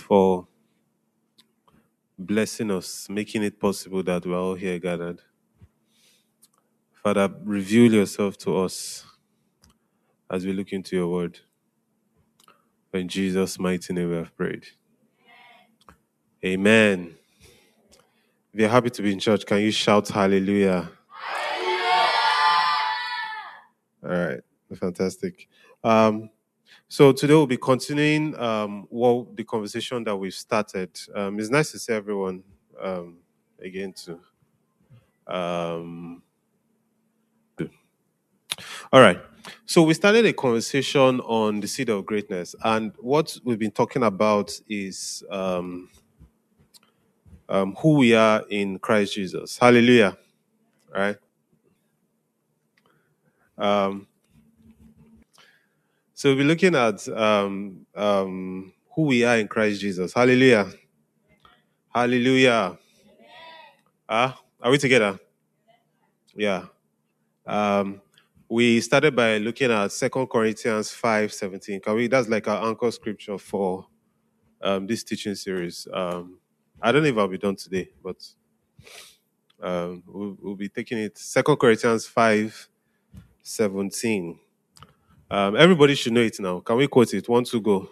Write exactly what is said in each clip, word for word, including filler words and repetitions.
for blessing us, making it possible that we're all here gathered. Father, reveal yourself to us as we look into your word. In Jesus' mighty name we have prayed. Amen. If you're happy to be in church, can you shout hallelujah? All right, fantastic. Um, so today we'll be continuing um, what the conversation that we've started. Um, it's nice to see everyone um, again too. Um, all right. So we started a conversation on the seed of greatness, and what we've been talking about is um, um, who we are in Christ Jesus. Hallelujah. All right. Um, so we'll be looking at um, um, who we are in Christ Jesus. Hallelujah. Hallelujah. Ah, are we together? Yeah. Um, we started by looking at Second Corinthians five seventeen. Can we? That's like our anchor scripture for um, this teaching series. Um, I don't know if I'll be done today, but um, we'll, we'll be taking it. Second Corinthians five seventeen. Um, everybody should know it now. Can we quote it? One, two, go.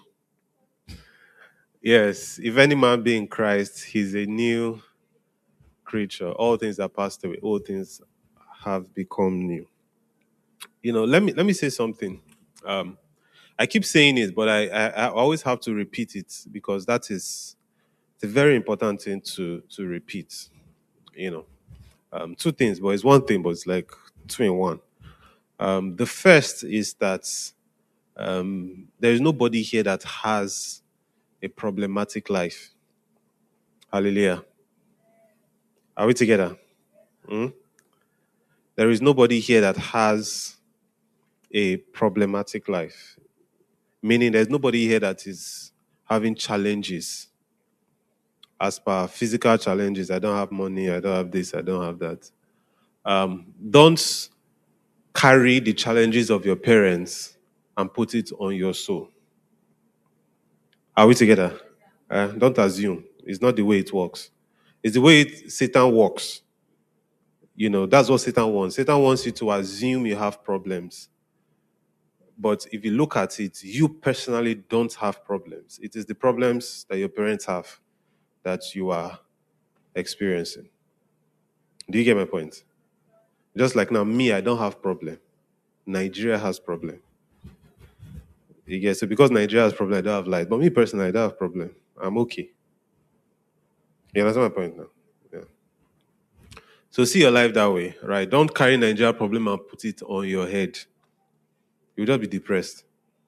Yes. If any man be in Christ, he's a new creature. All things are passed away. All things have become new. You know, let me let me say something. Um, I keep saying it, but I, I, I always have to repeat it because that is it's a very important thing to to repeat. You know, um, two things, but it's one thing, but it's like two in one. Um, the first is that um, there is nobody here that has a problematic life. Hallelujah. Are we together? Hmm? There is nobody here that has a problematic life. Meaning there's nobody here that is having challenges. As per physical challenges, I don't have money, I don't have this, I don't have that. Um, don't carry the challenges of your parents and put it on your soul. Are we together? Uh, don't assume. It's not the way it works. It's the way it, Satan works. You know, that's what Satan wants. Satan wants you to assume you have problems. But if you look at it, you personally don't have problems. It is the problems that your parents have that you are experiencing. Do you get my point? Just like now, me, I don't have problem. Nigeria has problem. You get so because Nigeria has problem, I don't have light. But me personally, I don't have problem. I'm okay. You understand my point now? Yeah. So see your life that way, right? Don't carry Nigeria problem and put it on your head. You'll just be depressed.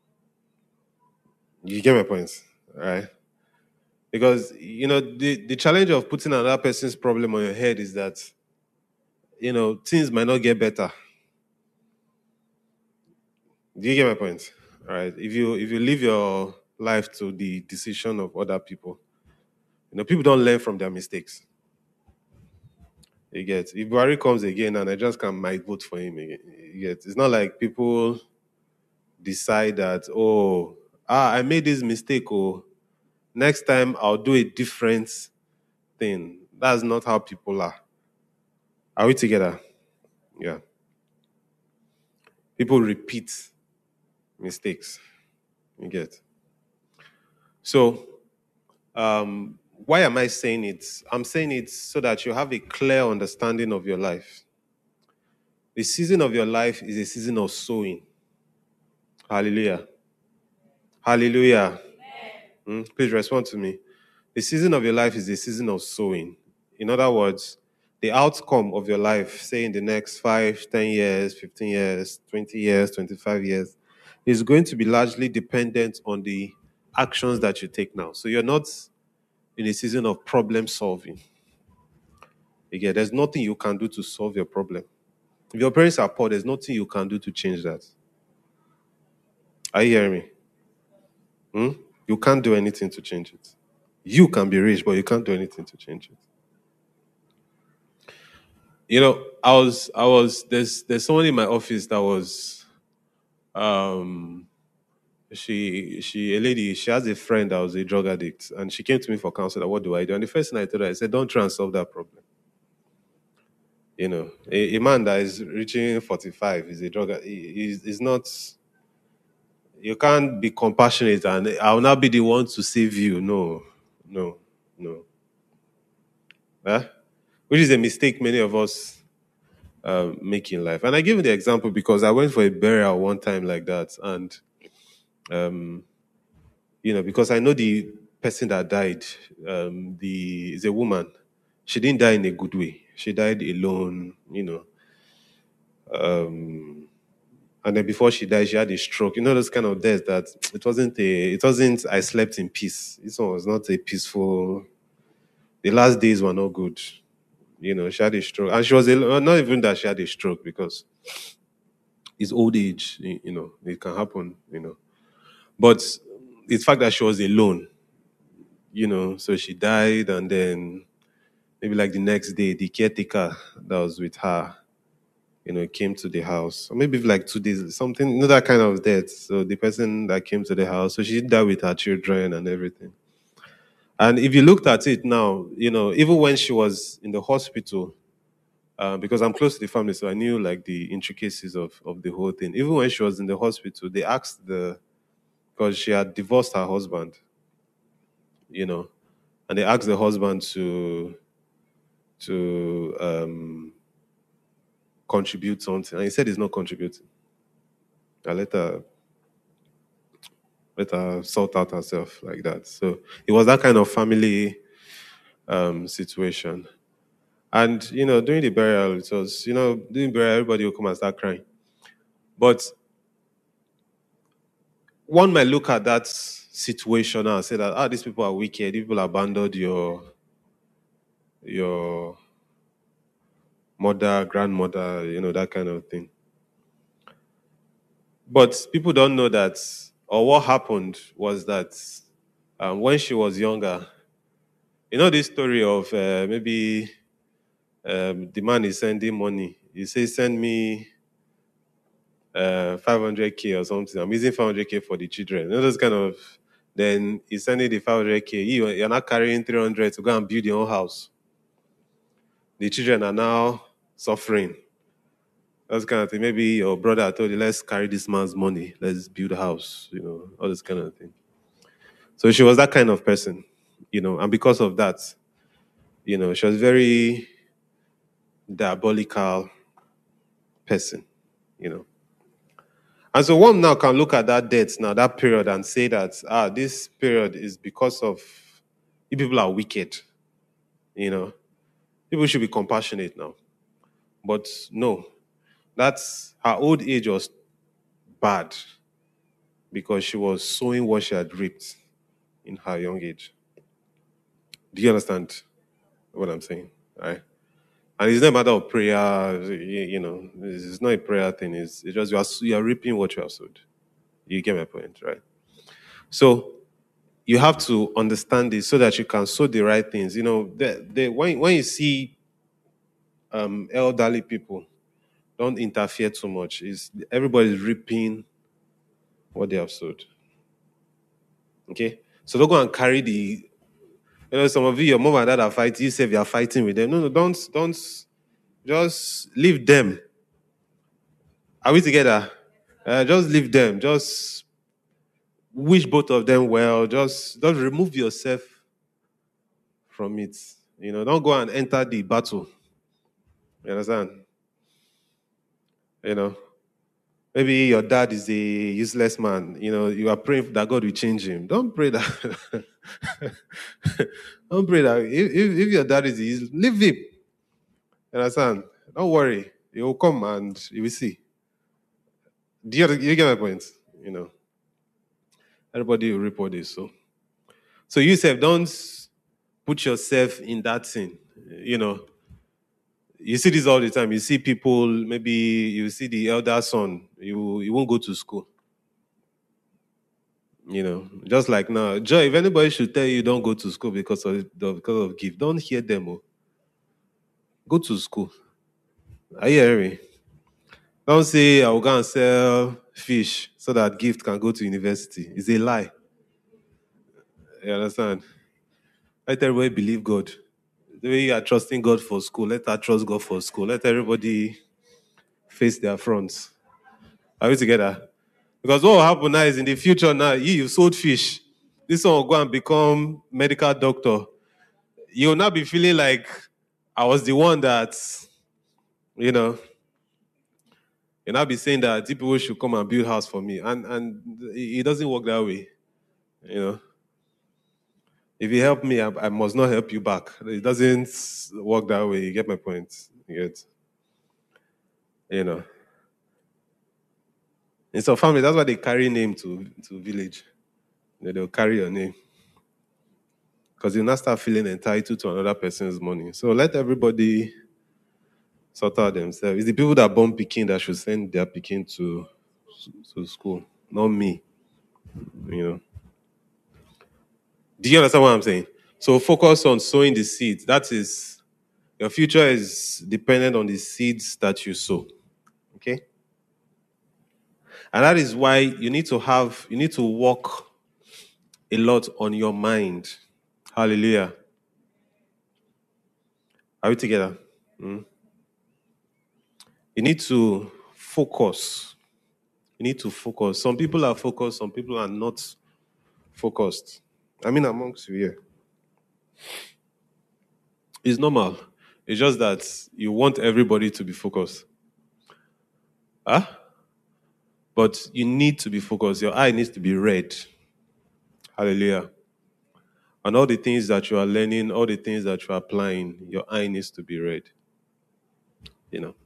You get my point, right? Because you know the, the challenge of putting another person's problem on your head is that you know things might not get better. Do you get my point? All right. If you if you live your life to the decision of other people, you know, people don't learn from their mistakes. You get if Buhari comes again and I just can might vote for him again. You get it's not like people decide that, oh, ah, I made this mistake, oh, next time I'll do a different thing. That's not how people are. Are we together? Yeah. People repeat mistakes. You get. So um why am I saying it? I'm saying it so that you have a clear understanding of your life. The season of your life is a season of sowing. Hallelujah. Hallelujah. Hmm? Please respond to me. The season of your life is a season of sowing. In other words, the outcome of your life, say in the next five, ten years, fifteen years, twenty years, twenty-five years, is going to be largely dependent on the actions that you take now. So you're not in a season of problem solving. Again, there's nothing you can do to solve your problem. If your parents are poor, there's nothing you can do to change that. Are you hearing me? Hmm? You can't do anything to change it. You can be rich, but you can't do anything to change it. You know, I was, I was, there's, there's someone in my office that was, um, She she a lady, she has a friend that was a drug addict, and she came to me for counsel. Like, what do I do? And the first thing I told her, I said, don't try and solve that problem. You know, a, a man that is reaching forty-five is a drug addict. Is is not. You can't be compassionate, and I'll not be the one to save you. No, no, no. Huh? Which is a mistake many of us um, make in life. And I give you the example because I went for a burial one time like that, and um, you know, because I know the person that died, um, the is a woman. She didn't die in a good way. She died alone, you know. Um, and then before she died, she had a stroke. You know, those kind of deaths that it wasn't a, it wasn't. I slept in peace. This one was not a peaceful. The last days were not good. You know, she had a stroke, and she was a, not even that she had a stroke because it's old age. You you know, it can happen. You know, but it's fact that she was alone. You know, so she died, and then maybe like the next day, the caretaker that was with her, you know, came to the house. Or maybe like two days, something, you know, that kind of death. So the person that came to the house, so she did that with her children and everything. And if you looked at it now, you know, even when she was in the hospital, uh, because I'm close to the family, so I knew like the intricacies of, of the whole thing. Even when she was in the hospital, they asked the, because she had divorced her husband, you know, and they asked the husband to, to, um, contribute something. And he said he's not contributing. I let her let her sort out herself like that. So it was that kind of family um situation. And you know, during the burial, it was, you know, during burial, everybody will come and start crying. But one might look at that situation now and say that ah, these people are wicked, these people abandoned your your mother, grandmother, you know, that kind of thing. But people don't know that, or what happened was that um, when she was younger, you know, this story of uh, maybe um, the man is sending money. He says, send me uh, five hundred k or something. I'm using five hundred k for the children. You know, those kind of, then he's sending the five hundred k. You, you're not carrying three hundred to go and build your own house. The children are now suffering. That's kind of thing. Maybe your brother told you, let's carry this man's money. Let's build a house, you know, all this kind of thing. So she was that kind of person, you know, and because of that, you know, she was very diabolical person, you know. And so one now can look at that date now, that period, and say that ah, this period is because of you people are wicked. You know, people should be compassionate now. But no, that's her old age was bad because she was sowing what she had reaped in her young age. Do you understand what I'm saying? Right? And it's not a matter of prayer, you, you know, it's not a prayer thing. It's, it's just you are, you are reaping what you have sowed. You get my point, right? So you have to understand this so that you can sow the right things. You know, the, the, when, when you see um, elderly people, don't interfere too much. Is everybody's reaping what they have sowed. Okay? So don't go and carry the, you know, some of you, your mom and dad are fighting, you say you are fighting with them. No, no, don't, don't, just leave them. Are we together? Uh, just leave them. Just wish both of them well. Just, just remove yourself from it. You know, don't go and enter the battle. You understand? You know, maybe your dad is a useless man. You know, you are praying that God will change him. Don't pray that. Don't pray that. If, if, if your dad is a useless, leave him. You understand? Don't worry. He will come and you will see. Do you, you get my point? You know, everybody will reap what they sow. So you say, don't put yourself in that thing. You know, you see this all the time. You see people, maybe you see the elder son, you, you won't go to school. You know, just like now, Joy, if anybody should tell you don't go to school because of because of gift, don't hear them. Oh. Go to school. Are you hearing me? Don't say I will go and sell fish so that gift can go to university. It's a lie. You understand? Let everybody believe God. The way you are trusting God for school, let her trust God for school. Let everybody face their fronts. Are we together? Because what will happen now is in the future now, you, you sold fish. This one will go and become medical doctor. You'll not be feeling like I was the one that, you know, you'll not be saying that people should come and build house for me. And and it doesn't work that way. You know. If you help me, I, I must not help you back. It doesn't work that way. You get my point. You get, you know. In some family, that's why they carry name to to village. They- They'll carry your name. Because you'll not start feeling entitled to another person's money. So let everybody sort out themselves. It's the people that born Peking that should send their Peking to to school, not me. You know. Do you understand what I'm saying? So focus on sowing the seeds. That is your future is dependent on the seeds that you sow. Okay? And that is why you need to have, you need to work a lot on your mind. Hallelujah. Are we together? Mm. You need to focus. You need to focus. Some people are focused, some people are not focused. I mean, amongst you here. It's normal. It's just that you want everybody to be focused. Huh? But you need to be focused. Your eye needs to be red. Hallelujah. And all the things that you are learning, all the things that you are applying, your eye needs to be red. You know.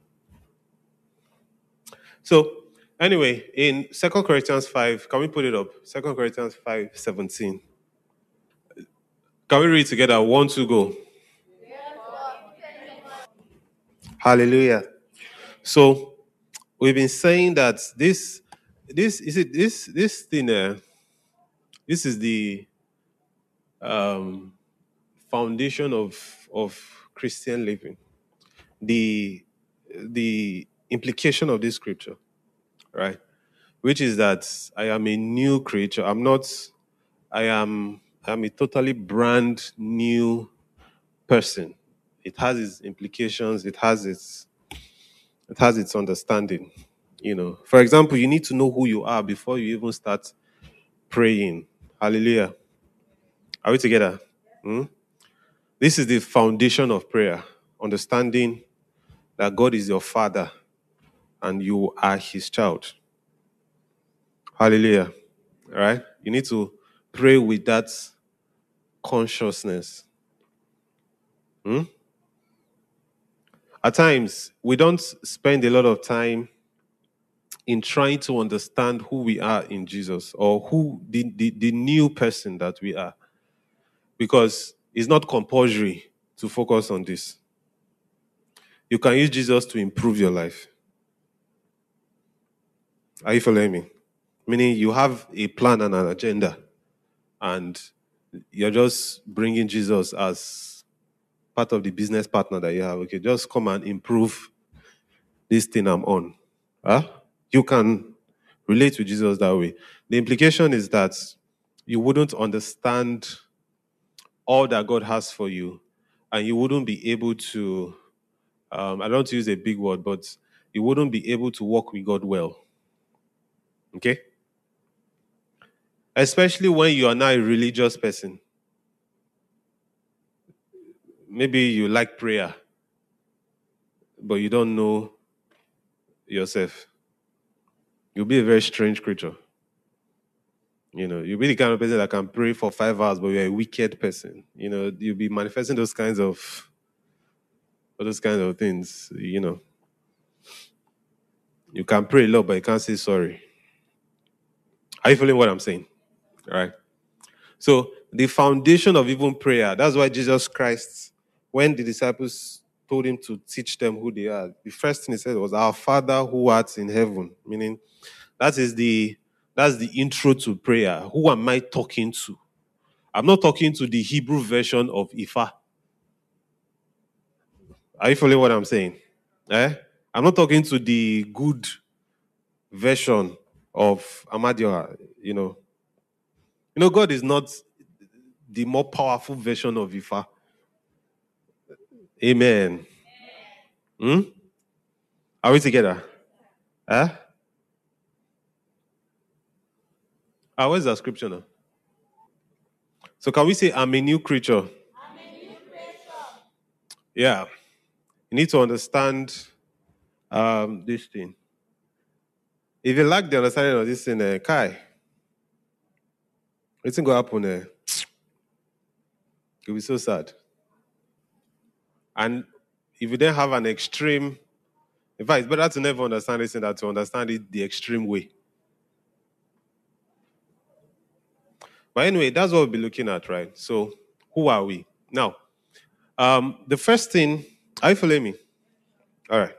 So, anyway, in Second Corinthians five, can we put it up? Second Corinthians five seventeen. Can we read together? One, two, go. Hallelujah. So, we've been saying that this, this is it. This this thing. Uh, this is the um, foundation of of Christian living. The the implication of this scripture, right? Which is that I am a new creature. I'm not. I am. I'm a totally brand new person. It has its implications. It has its. It has its understanding. You know. For example, you need to know who you are before you even start praying. Hallelujah. Are we together? Hmm? This is the foundation of prayer. Understanding that God is your father and you are his child. Hallelujah. All right? You need to pray with that consciousness. Hmm? At times, we don't spend a lot of time in trying to understand who we are in Jesus or who the, the, the new person that we are. Because it's not compulsory to focus on this. You can use Jesus to improve your life. Are you following me? Meaning you have a plan and an agenda, and you're just bringing Jesus as part of the business partner that you have. Okay, just come and improve this thing I'm on. Huh? You can relate to Jesus that way. The implication is that you wouldn't understand all that God has for you, and you wouldn't be able to, um, I don't want to use a big word, but you wouldn't be able to walk with God well. Okay? Especially when you are not a religious person. Maybe you like prayer, but you don't know yourself. You'll be a very strange creature. You know, you'll be the kind of person that can pray for five hours, but you're a wicked person. You know, you'll be manifesting those kinds of those kinds of things. You know, you can pray a lot, but you can't say sorry. Are you feeling what I'm saying? All right. So the foundation of even prayer. That's why Jesus Christ, when the disciples told him to teach them who they are, the first thing he said was, "Our Father who art in heaven," meaning that is the that's the intro to prayer. Who am I talking to? I'm not talking to the Hebrew version of Ifa. Are you following what I'm saying? Eh? I'm not talking to the good version of Amadioha, you know. You know, God is not the more powerful version of Ifa. Amen. Hmm? Are we together? Huh? Ah, where's the scripture now? So can we say I'm a new creature? Yeah. You need to understand um, this thing. If you lack the understanding of this thing, uh, Kai, what's going to happen? Uh, you'll be so sad. And if you then have an extreme, in fact, it's better to never understand this thing than to understand it the extreme way. But anyway, that's what we'll be looking at, right? So, who are we? Now, um, the first thing, are you following me? All right.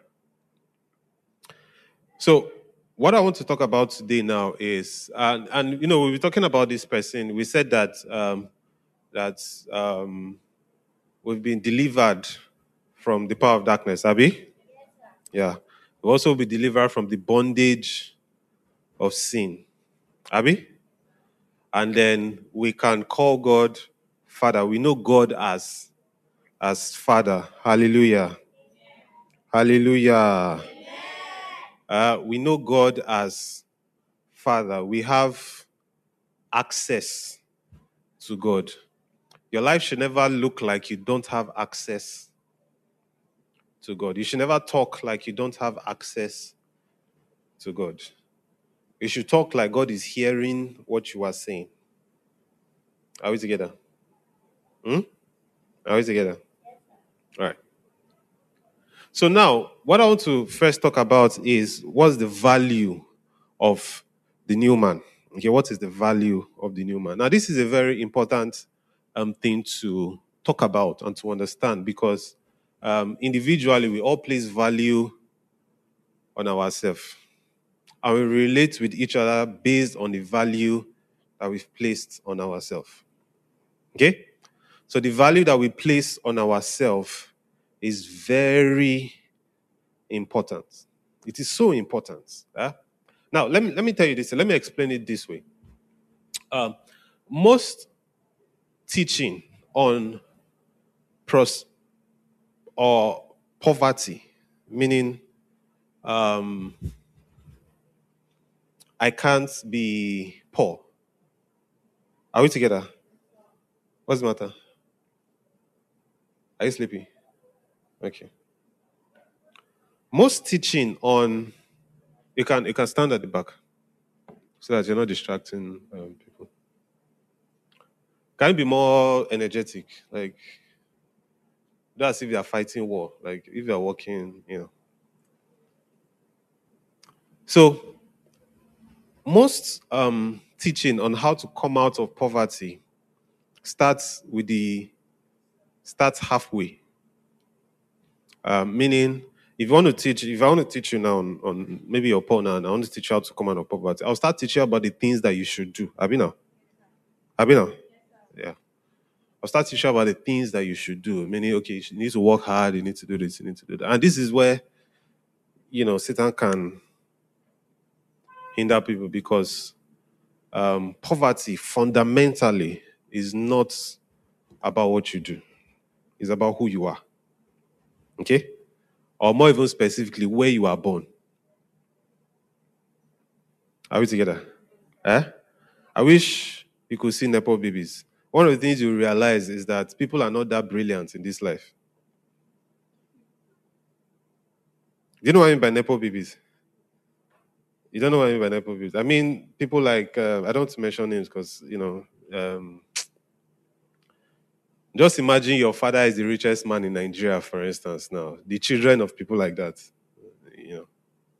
So, what I want to talk about today now is, and, and you know, we were talking about this person. We said that um, that um, we've been delivered from the power of darkness, Abby? Yeah. We'll also be delivered from the bondage of sin, Abby? And then we can call God Father. We know God as as Father. Hallelujah. Hallelujah. Uh, we know God as Father. We have access to God. Your life should never look like you don't have access to God. You should never talk like you don't have access to God. You should talk like God is hearing what you are saying. Are we together? Hmm? Are we together? All right. So now, what I want to first talk about is what's the value of the new man? Okay, what is the value of the new man? Now, this is a very important um, thing to talk about and to understand because um, individually we all place value on ourselves and we relate with each other based on the value that we've placed on ourselves. Okay? So the value that we place on ourselves is very important. It is so important. eh? Now, let me let me tell you this. Let me explain it this way. Um, most teaching on pros or poverty, meaning um, I can't be poor. Are we together? What's the matter? Are you sleepy? Okay. Most teaching on you can you can stand at the back so that you're not distracting um, people. Can you be more energetic? Like that's if you're fighting war. Like if you're walking, you know. So most um, teaching on how to come out of poverty starts with the starts halfway. Um, meaning, if you want to teach, if I want to teach you now on, on maybe you're poor now, and I want to teach you how to come out of poverty, I'll start teaching you about the things that you should do. Have you now? Have you now? Yeah. I'll start teaching you about the things that you should do. Meaning, okay, you need to work hard, you need to do this, you need to do that. And this is where, you know, Satan can hinder people because um, poverty fundamentally is not about what you do. It's about who you are. Okay? Or more even specifically, where you are born. Are we together? Eh? I wish you could see Nepo babies. One of the things you realize is that people are not that brilliant in this life. Do you know what I mean by Nepo babies? You don't know what I mean by Nepo babies. I mean, people like, uh, I don't want to mention names because, you know, um, just imagine your father is the richest man in Nigeria, for instance, now. The children of people like that, you know.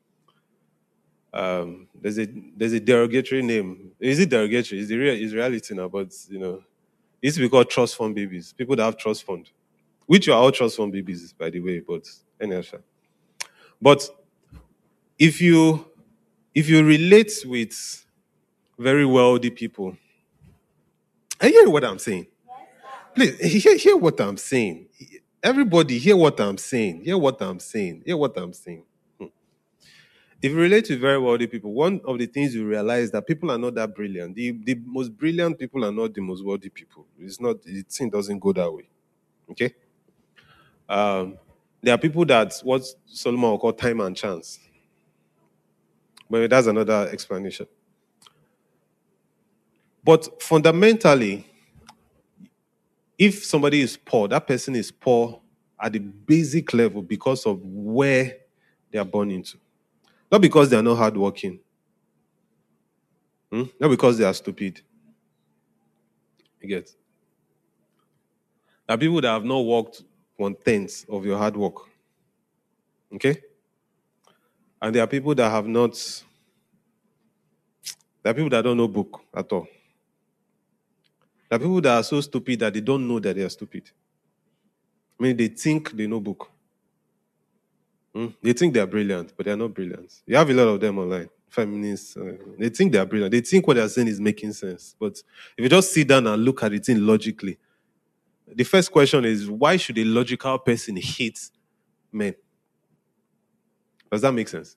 Um, there's a there's a derogatory name. Is it derogatory? It's the real it's reality now, but you know, it used to be called trust fund babies. People that have trust fund, which are all trust fund babies, by the way. But anyhow, sha. But if you if you relate with very wealthy people, I hear what I'm saying. Please hear, hear what I'm saying. Everybody, hear what I'm saying. Hear what I'm saying. Hear what I'm saying. Hmm. If you relate to very wealthy people, one of the things you realize that people are not that brilliant. The, the most brilliant people are not the most wealthy people. It's not, the thing doesn't go that way. Okay? Um, there are people that what Solomon will call time and chance. But that's another explanation. But fundamentally, if somebody is poor, that person is poor at the basic level because of where they are born into. Not because they are not hardworking. Hmm? Not because they are stupid. You get? There are people that have not worked one tenth of your hard work. Okay? And there are people that have not, there are people that don't know book at all. There are people that are so stupid that they don't know that they are stupid. I mean, they think they know book. Hmm? They think they are brilliant, but they are not brilliant. You have a lot of them online, feminists. Uh, they think they are brilliant. They think what they are saying is making sense. But if you just sit down and look at it in logically, the first question is, why should a logical person hate men? Does that make sense?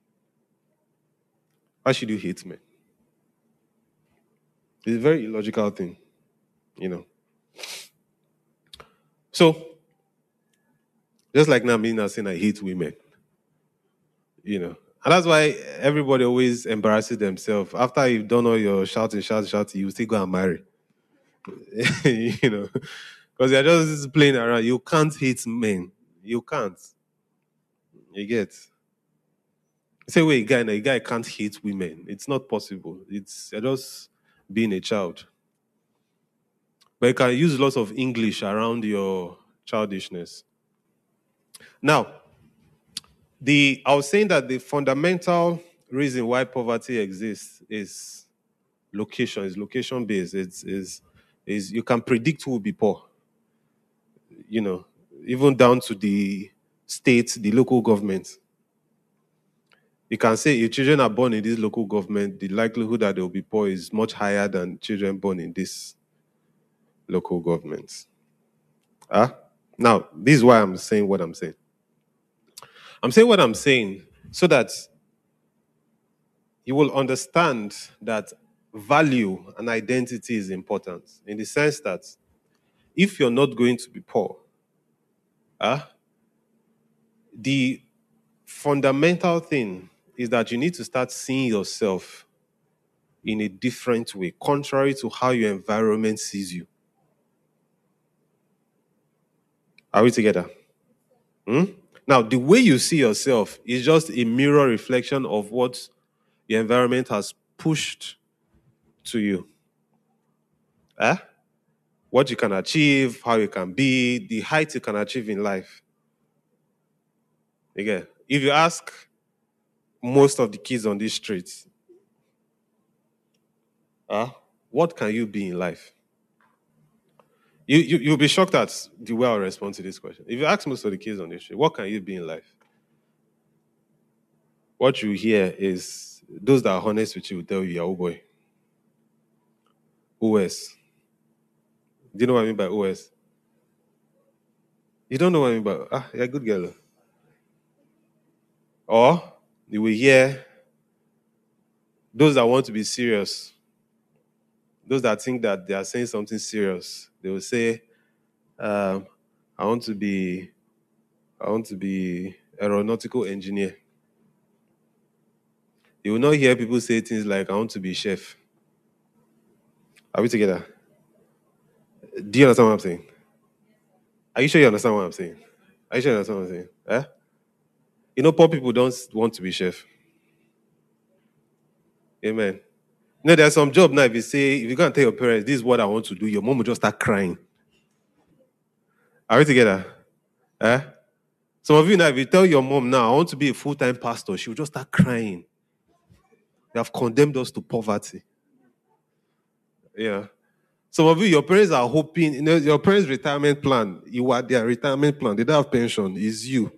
Why should you hate men? It's a very illogical thing, you know. So, just like now, me now saying I hate women, you know. And that's why everybody always embarrasses themselves. After you've done all your shouting, shouting, shouting, you still go and marry. You know, because you're just playing around. You can't hate men. You can't. You get. Say, wait, guy, a guy can't hate women. It's not possible. It's you're just being a child. But you can use lots of English around your childishness. Now, the I was saying that the fundamental reason why poverty exists is location, is location based. It's is is you can predict who will be poor. You know, even down to the state, the local government. You can say if children are born in this local government, the likelihood that they will be poor is much higher than children born in this local government. Ah, now this is why I'm saying what I'm saying. I'm saying what I'm saying so that you will understand that value and identity is important in the sense that if you're not going to be poor, uh, the fundamental thing is that you need to start seeing yourself in a different way, contrary to how your environment sees you. Are we together? Hmm? Now, the way you see yourself is just a mirror reflection of what your environment has pushed to you. Eh? What you can achieve, how you can be, the height you can achieve in life. Again, if you ask most of the kids on these streets, ah, what can you be in life? You, you, you'll be shocked at the way I'll respond to this question. If you ask most of the kids on this street, what can you be in life? What you hear is those that are honest with you will tell you, yeah, oh boy. O S. Do you know what I mean by O S? You don't know what I mean by, ah, you're a good girl. Or you will hear those that want to be serious, those that think that they are saying something serious, they will say, um, I want to be, I want to be aeronautical engineer. You will not hear people say things like, I want to be chef. Are we together? Do you understand what I'm saying? Are you sure you understand what I'm saying? Are you sure you understand what I'm saying? Eh? You know, poor people don't want to be chef. Amen. You know, there's some job now, if you say, if you go and tell your parents, this is what I want to do, your mom will just start crying. Are we together? Eh? Some of you now, if you tell your mom now, I want to be a full-time pastor, she will just start crying. They have condemned us to poverty. Yeah. Some of you, your parents are hoping, you know, your parents' retirement plan, you are their retirement plan. They don't have pension, is you.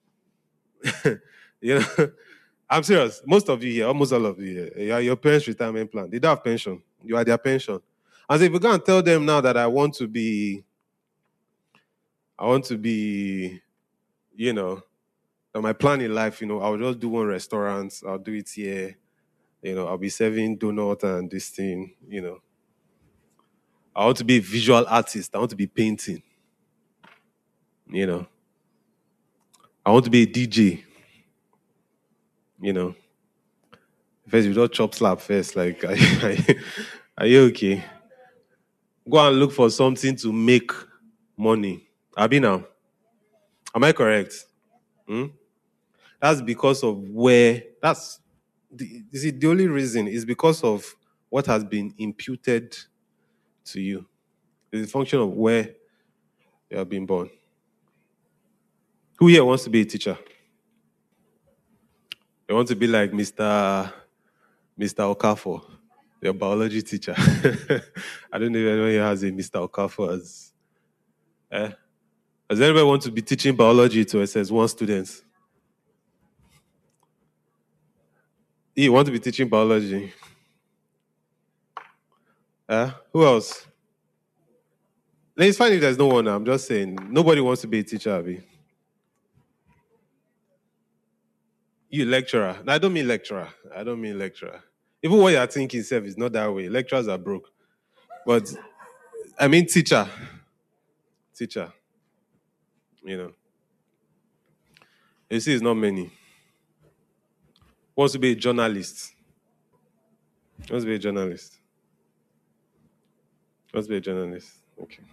You know, I'm serious. Most of you here, almost all of you here, you are your parents' retirement plan. They don't have pension. You are their pension. And so if you go and tell them now that I want to be, I want to be, you know, Now, my plan in life, you know, I'll just do one restaurant. I'll do it here. You know, I'll be serving donut and this thing. You know, I want to be a visual artist. I want to be painting. You know, I want to be a D J. You know, first you don't chop slap first. Like, are you, are you are you okay? Go and look for something to make money. Abi now, am I correct? Hmm? That's because of where. That's the, you see, the only reason is because of what has been imputed to you. It's a function of where you have been born. Who here wants to be a teacher? They want to be like Mister Mister Okafor, your biology teacher. I don't know if anyone here has a Mister Okafor as. Eh? Does anybody want to be teaching biology to S S one students? You want to be teaching biology? Eh? Who else? No, it's fine if there's no one. I'm just saying nobody wants to be a teacher, Abi. You lecturer. No, I don't mean lecturer. I don't mean lecturer. Even what you're thinking self is not that way. Lecturers are broke. But I mean teacher. Teacher. You know. You see, it's not many. Wants to be a journalist. Wants to be a journalist. Wants to be a journalist. Okay.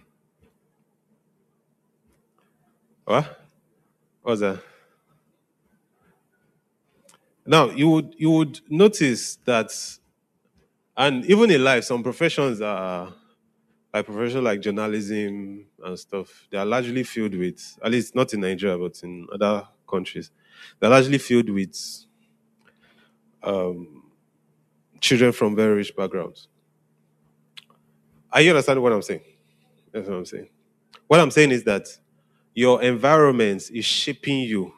What? What's that? Now you would you would notice that, and even in life, some professions are like professions like journalism and stuff. They are largely filled with, at least not in Nigeria, but in other countries, they're largely filled with um, children from very rich backgrounds. Are you understanding what I'm saying? That's what I'm saying. What I'm saying is that your environment is shaping you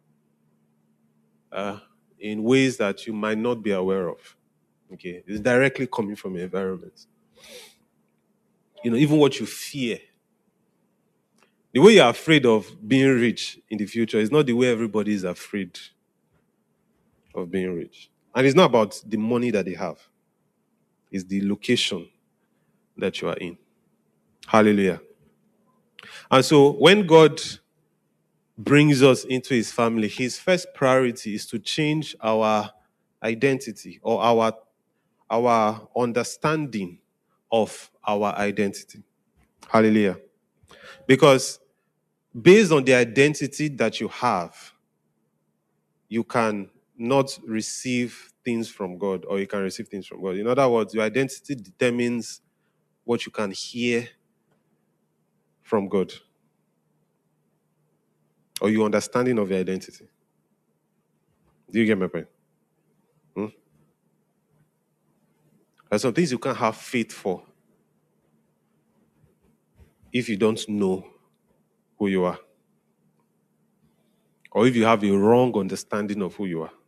uh, in ways that you might not be aware of. Okay, it's directly coming from your environment. You know, even what you fear, the way you're afraid of being rich in the future is not the way everybody is afraid of being rich. And it's not about the money that they have, it's the location that you are in. Hallelujah. And so when God brings us into his family, his first priority is to change our identity or our, our understanding of our identity. Hallelujah. Because based on the identity that you have, you can not receive things from God or you can receive things from God. In other words, your identity determines what you can hear from God or your understanding of your identity. Do you get my point? Hmm? There's some things you can't have faith for if you don't know who you are or if you have a wrong understanding of who you are.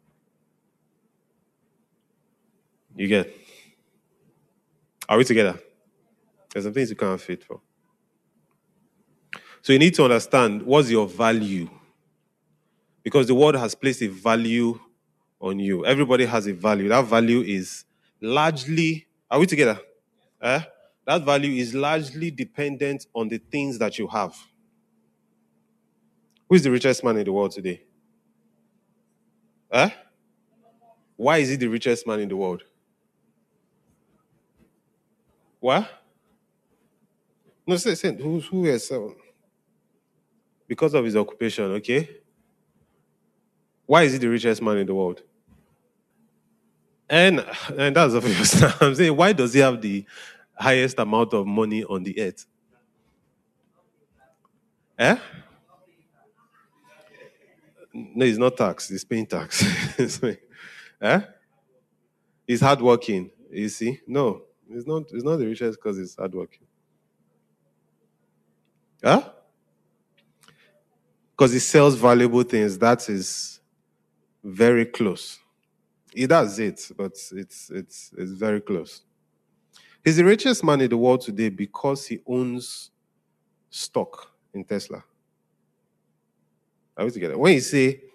You get? Are we together? There's some things you can't have faith for. So you need to understand what's your value. Because the world has placed a value on you. Everybody has a value. That value is largely, are we together? Eh? That value is largely dependent on the things that you have. Who is the richest man in the world today? Eh? Why is he the richest man in the world? What? No, say, say who, who is? Uh, because of his occupation, okay? Why is he the richest man in the world? And, and that's obvious. I'm saying, why does he have the highest amount of money on the earth? Eh? No, it's not tax. It's paying tax. Eh? He's hardworking. You see? No, it's not. It's not the richest because he's hardworking. Huh? Because he sells valuable things. That is very close. He does it, but it's it's it's very close. He's the richest man in the world today because he owns stock in Tesla. Are we together? When you say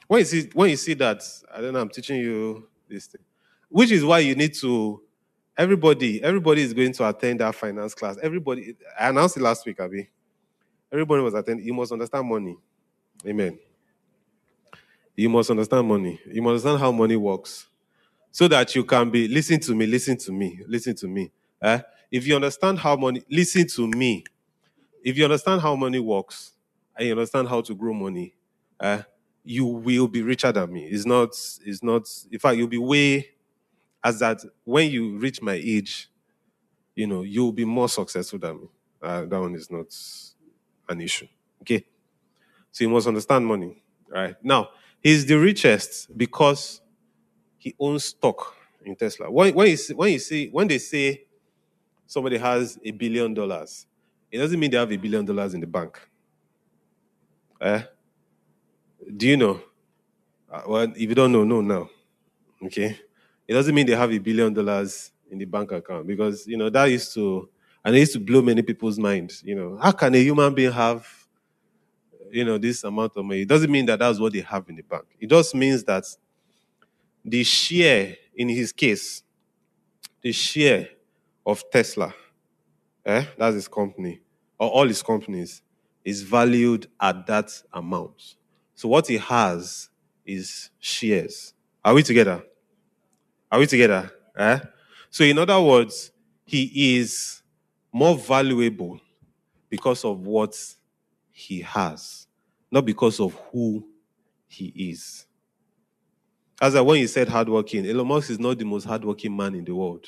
When you see when you see that, I don't know, I'm teaching you this thing. Which is why you need to everybody, everybody is going to attend that finance class. Everybody, I announced it last week, Abby. Everybody was attending. You must understand money. Amen. You must understand money. You must understand how money works. So that you can be, listen to me, listen to me, listen to me. Eh? If you understand how money, listen to me. If you understand how money works and you understand how to grow money, eh, you will be richer than me. It's not, it's not, in fact, you'll be way, as that when you reach my age, you know, you'll be more successful than me. Uh, that one is not an issue. Okay? So you must understand money. Right? Now, he's the richest because he owns stock in Tesla. When, when, you see, when you see, when they say somebody has a billion dollars, it doesn't mean they have a billion dollars in the bank. Eh? Do you know? Uh, well, if you don't know, no now. Okay? It doesn't mean they have a billion dollars in the bank account because, you know, that used to, and it used to blow many people's minds. You know, how can a human being have, you know, this amount of money? It doesn't mean that that's what they have in the bank. It just means that the share, in his case, the share of Tesla, eh, that's his company, or all his companies, is valued at that amount. So what he has is shares. Are we together? Are we together? Eh? So in other words, he is more valuable because of what he has, not because of who he is. As I when you said hardworking, Elon Musk is not the most hardworking man in the world.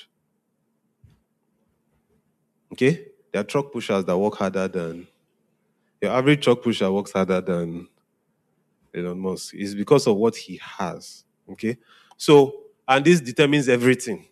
Okay? There are truck pushers that work harder than your average truck pusher works harder than Elon Musk. It's because of what he has. Okay? So, and this determines everything.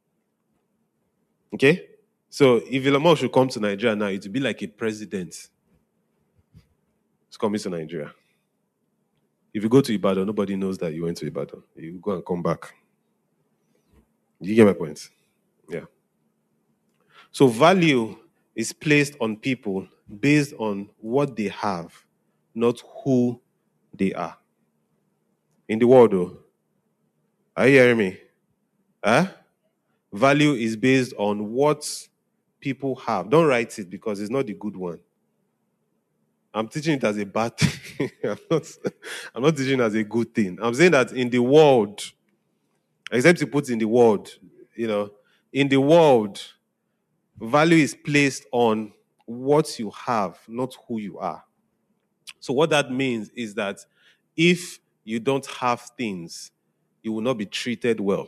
Okay? So if Elon Musk should come to Nigeria now, it would be like a president. It's coming to Nigeria. If you go to Ibadan, nobody knows that you went to Ibadan. You go and come back. You get my point? Yeah. So value is placed on people based on what they have, not who they are. In the world, though, are you hearing me? Huh? Value is based on what people have. Don't write it because it's not the good one. I'm teaching it as a bad thing. I'm, not, I'm not teaching it as a good thing. I'm saying that in the world, except you put in the world, you know, in the world, value is placed on what you have, not who you are. So what that means is that if you don't have things, you will not be treated well.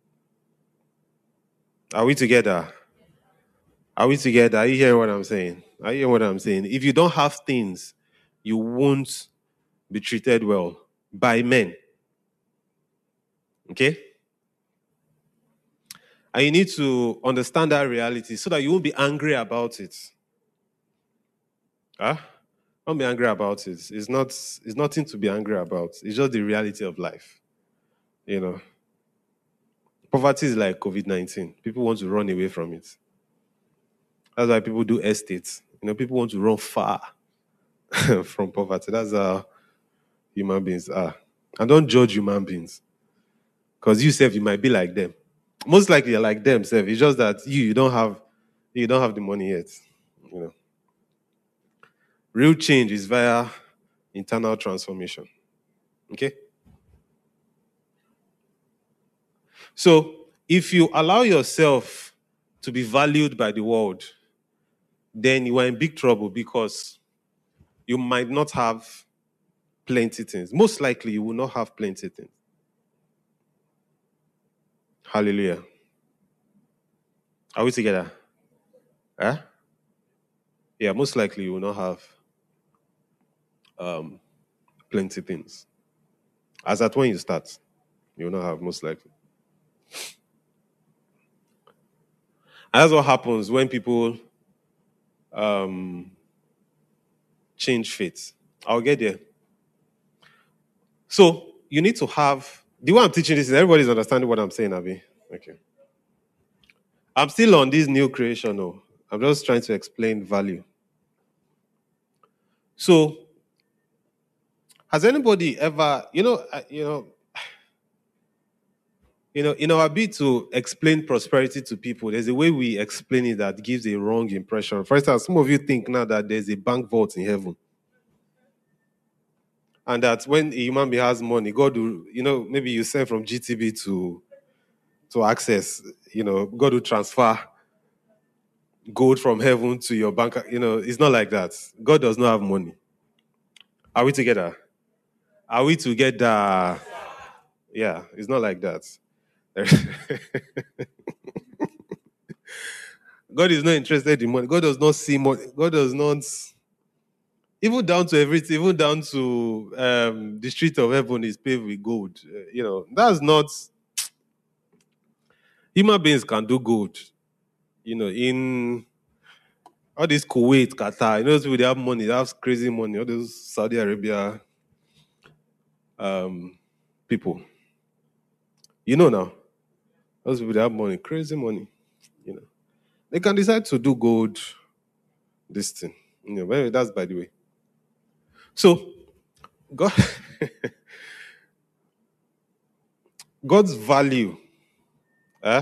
Are we together? Are we together? Are you hearing what I'm saying? Are you hearing what I'm saying? If you don't have things, you won't be treated well by men. Okay? And you need to understand that reality so that you won't be angry about it. Huh? Don't be angry about it. It's not, it's nothing to be angry about. It's just the reality of life. You know. Poverty is like COVID nineteen. People want to run away from it. That's why people do estates. You know, people want to run far from poverty. That's how human beings are. And don't judge human beings. Because you, self, you might be like them. Most likely you're like them, self. It's just that you, you don't have you don't have the money yet. You know. Real change is via internal transformation. Okay? So if you allow yourself to be valued by the world, then you are in big trouble because you might not have plenty things. Most likely you will not have plenty things. Hallelujah. Are we together? Huh? Yeah, most likely you will not have um, plenty things. As at when you start, you will not have most likely. And that's what happens when people um, change faith. I'll get there. So you need to have, the way I'm teaching this is everybody's understanding what I'm saying, Abi. Okay. I'm still on this new creation, though. I'm just trying to explain value. So Has anybody ever, you know, uh, you know, you know, in our bid to explain prosperity to people, there's a way we explain it that gives a wrong impression. For instance, some of you think now that there's a bank vault in heaven, and that when a human being has money, God will, you know, maybe you send from G T B to to Access, you know, God will transfer gold from heaven to your bank. You know, it's not like that. God does not have money. Are we together? Are we together? Yeah, it's not like that. God is not interested in money. God does not see money. God does not, even down to everything, even down to um, the street of heaven is paved with gold. Uh, you know, that's not, human beings can do gold. You know, in all this Kuwait, Qatar, you know, those people, they have money, they have crazy money, all those Saudi Arabia um, people. You know now, those people, they have money, crazy money. You know, they can decide to do gold, this thing. You know, but anyway, that's by the way. So, God, God's value eh,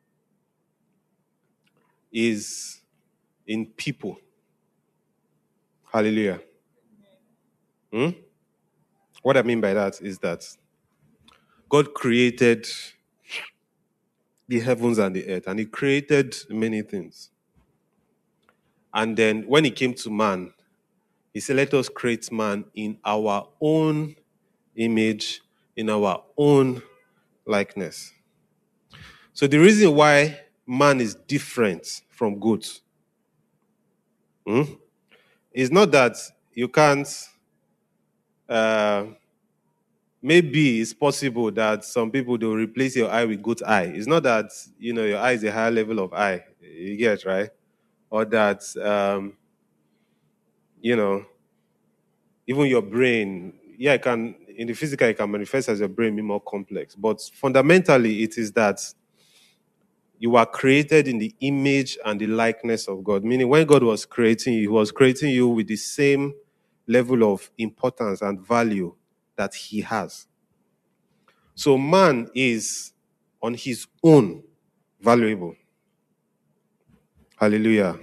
is in people. Hallelujah. Hmm? What I mean by that is that God created the heavens and the earth, and He created many things. And then when He came to man, He said, let us create man in our own image, in our own likeness. So the reason why man is different from goats hmm, is not that you can't, uh, maybe it's possible that some people, they'll replace your eye with goat eye. It's not that, you know, your eye is a higher level of eye. You get, right? Or that, um, you know, even your brain, yeah, it can, in the physical, it can manifest as your brain be more complex. But fundamentally, it is that you are created in the image and the likeness of God. Meaning, when God was creating you, He was creating you with the same level of importance and value that He has. So man is on his own valuable. Hallelujah.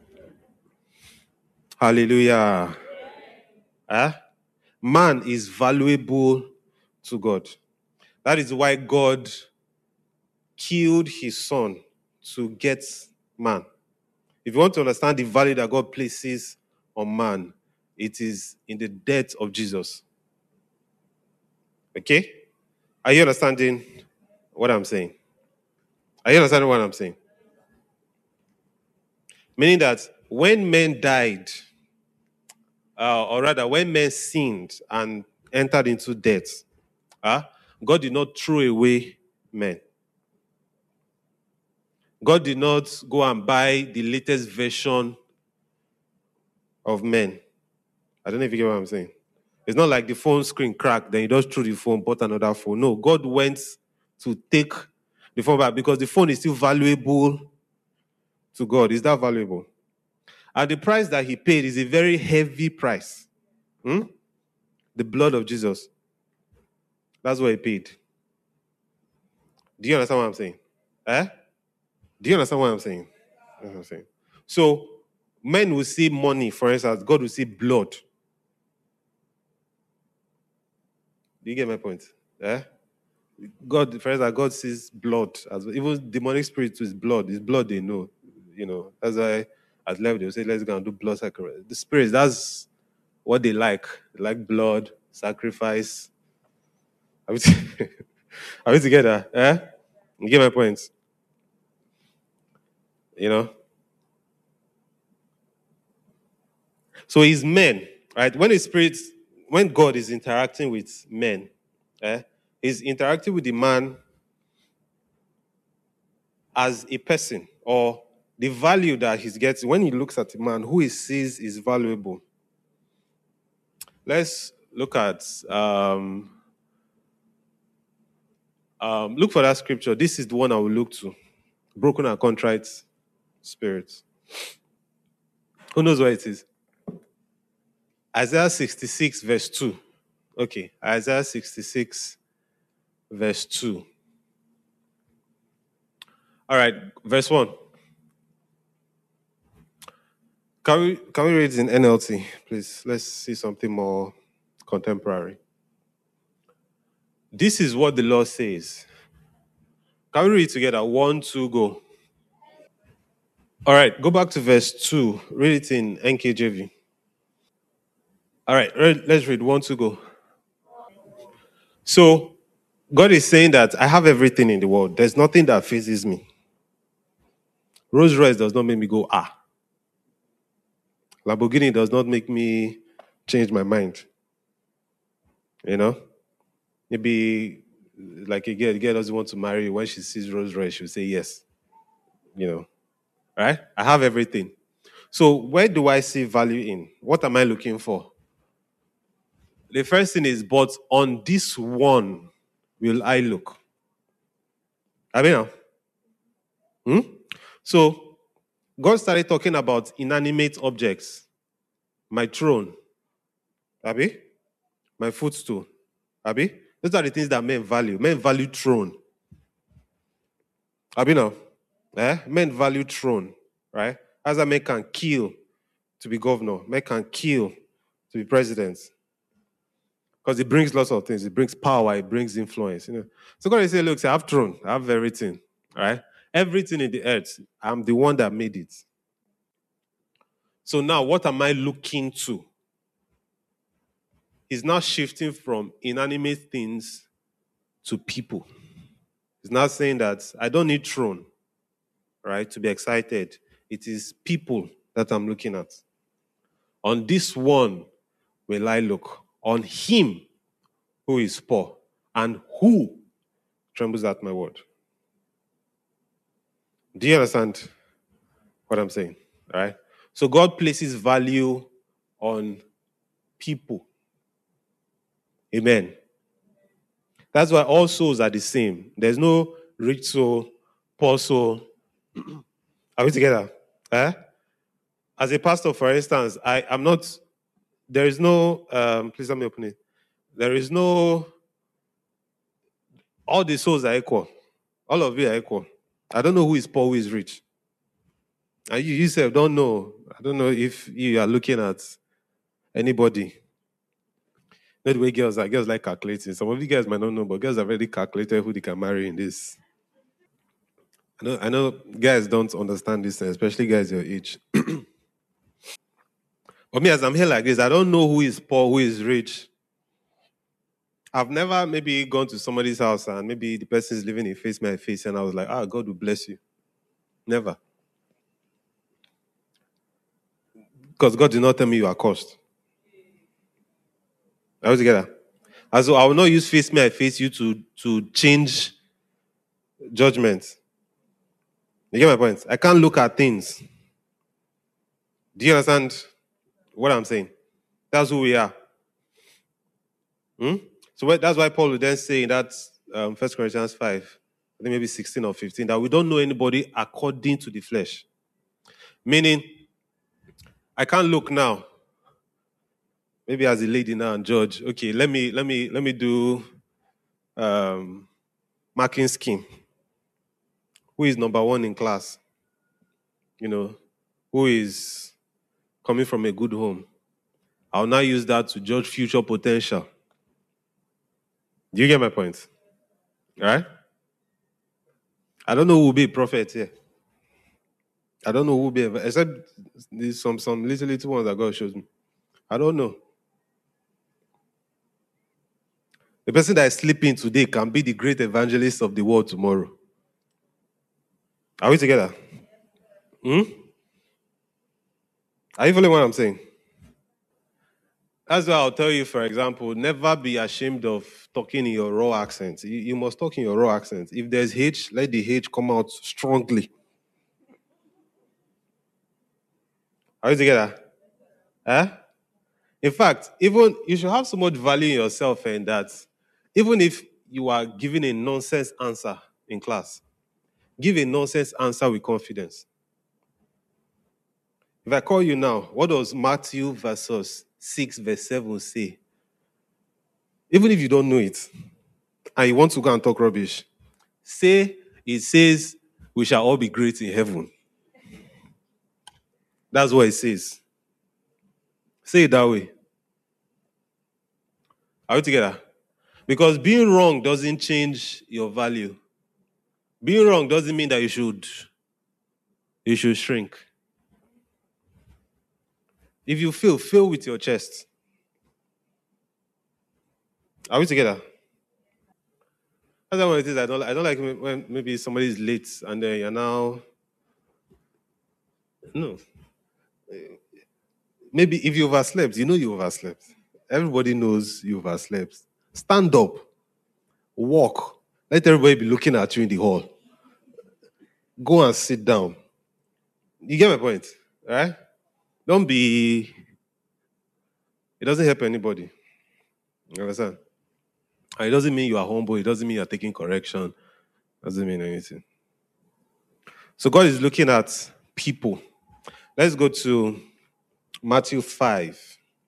Hallelujah. Eh? Man is valuable to God. That is why God killed his son to get man. If you want to understand the value that God places on man, it is in the death of Jesus. Okay? Are you understanding what I'm saying? Are you understanding what I'm saying? Meaning that when men died, uh, or rather, when men sinned and entered into death, uh, God did not throw away men. God did not go and buy the latest version of men. I don't know if you get what I'm saying. It's not like the phone screen cracked, then you just threw the phone, bought another phone. No, God went to take the phone back because the phone is still valuable to God. Is that valuable? And the price that He paid is a very heavy price. Hmm? The blood of Jesus. That's what He paid. Do you understand what I'm saying? Eh? Do you understand what I'm saying? That's what I'm saying. So, men will see money, for instance, God will see blood. Do you get my point? Eh? God, for instance, God sees blood as well. Even demonic spirits with blood. It's blood they know. You know, that's why at level they'll say, let's go and do blood sacrifice. The spirits, that's what they like. They like blood, sacrifice. Are we, t- are we together? Eh? You get my point? You know? So it's men, right? When a spirit, when God is interacting with men, eh, he's interacting with the man as a person, or the value that he's getting. When he looks at a man, who he sees is valuable. Let's look at, um, um, look for that scripture. This is the one I will look to. Broken and contrite spirits. Who knows what it is? Isaiah sixty-six, verse two. Okay, Isaiah sixty-six, verse two. All right, verse one. Can we can we read it in N L T, please? Let's see something more contemporary. This is what the Lord says. Can we read it together? One, two, go. All right, go back to verse two. Read it in N K J V. All right, read- let's read one, two, go. So, God is saying that I have everything in the world. There's nothing that phases me. Rolls Royce does not make me go, ah. Lamborghini does not make me change my mind. You know? Maybe like a girl, the girl doesn't want to marry you. When she sees Rolls Royce, she'll say yes. You know, right? I have everything. So where do I see value in? What am I looking for? The first thing is, but on this one will I look. I mean, hmm? So God started talking about inanimate objects. My throne, Abby, my footstool, Abby. Those are the things that men value. Men value throne. Abby now, eh? Men value throne, right? As a man can kill to be governor, men can kill to be president. Because it brings lots of things. It brings power, it brings influence. You know. So God is saying, look, I have throne, I have everything. Right? Everything in the earth, I'm the one that made it. So now what am I looking to? He's now shifting from inanimate things to people. He's now saying that I don't need throne, right, to be excited. It is people that I'm looking at. On this one will I look. On him who is poor and who trembles at my word. Do you understand what I'm saying? All right. So God places value on people. Amen. That's why all souls are the same. There's no rich soul, poor soul. Are we together? Eh? As a pastor, for instance, I am not, there is no, um, please let me open it. There is no, all the souls are equal. All of you are equal. I don't know who is poor, who is rich. And you yourself don't know. I don't know if you are looking at anybody. Not the way girls are. Girls like calculating. Some of you guys might not know, but girls have already calculated who they can marry in this. I know, I know guys don't understand this, especially guys your age. But me, as I'm here like this, I don't know who is poor, who is rich. I've never maybe gone to somebody's house and maybe the person is living in face my face and I was like, ah, God will bless you. Never. Because God did not tell me you are cursed. Are we together? And so I will not use face me, I face you to, to change judgment. You get my point? I can't look at things. Do you understand what I'm saying? That's who we are. Hmm? So what- that's why Paul would then say in that um, First Corinthians five, I think maybe sixteen or fifteen, that we don't know anybody according to the flesh. Meaning, I can't look now, maybe as a lady now and judge, okay, let me let me let me do um, marking scheme. Who is number one in class? You know, who is coming from a good home? I'll now use that to judge future potential. Do you get my point? All right? I don't know who will be a prophet here. I don't know who will be, a, except there's some some little little ones that God shows me. I don't know. The person that is sleeping today can be the great evangelist of the world tomorrow. Are we together? Hmm? Are you following what I'm saying? That's why I'll tell you, for example, never be ashamed of talking in your raw accent. You, you must talk in your raw accent. If there's H, let the H come out strongly. Are we together? Huh? In fact, even you should have so much value in yourself and that even if you are giving a nonsense answer in class, give a nonsense answer with confidence. If I call you now, what does Matthew verses six, verse seven say? Even if you don't know it and you want to go and talk rubbish, say it says we shall all be great in heaven. That's what it says. Say it that way. Are we together? Because being wrong doesn't change your value. Being wrong doesn't mean that you should you should shrink. If you fail, fail with your chest. Are we together? That's one of the things I don't like. I don't like when maybe somebody is late and then you're now no. Maybe if you overslept, you know you overslept. Everybody knows you overslept. Stand up, walk. Let everybody be looking at you in the hall. Go and sit down. You get my point, right? Don't be. It doesn't help anybody. You understand? And it doesn't mean you are humble. It doesn't mean you're taking correction. It doesn't mean anything. So God is looking at people. Let's go to Matthew five.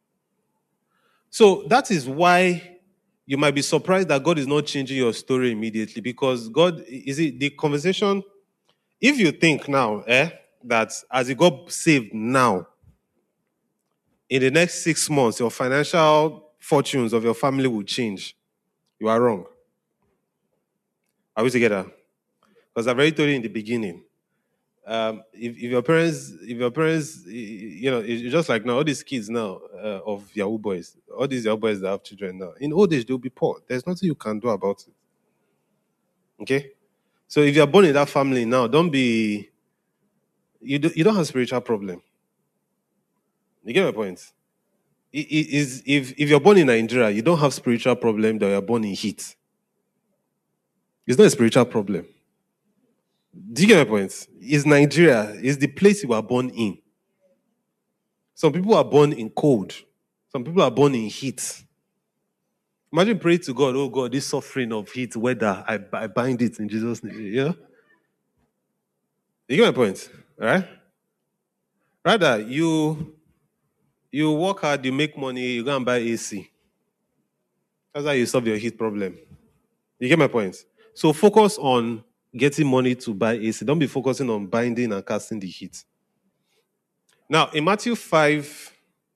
So that is why you might be surprised that God is not changing your story immediately, because God, is it the conversation? If you think now, eh, that as you got saved now, in the next six months, your financial fortunes of your family will change, you are wrong. Are we together? Because I've already told you in the beginning. Um, if, if your parents, if your parents, you know, it's just like now, all these kids now uh, of Yahoo boys, all these Yahoo boys that have children now, in old age they'll be poor. There's nothing you can do about it. Okay, so if you're born in that family now, don't be. You do, you don't have spiritual problem. You get my point? It, it is if if you're born in Nigeria, you don't have spiritual problem that you're born in heat. It's not a spiritual problem. Do you get my point? It's Nigeria. It's the place you were born in. Some people are born in cold. Some people are born in heat. Imagine praying to God, oh God, this suffering of heat, weather, I, I bind it in Jesus' name. You know? You get my point? All right? Rather, you you work hard, you make money, you go and buy A C. That's how you solve your heat problem. You get my point? So focus on getting money to buy A C. Don't be focusing on binding and casting the heat. Now, in Matthew five,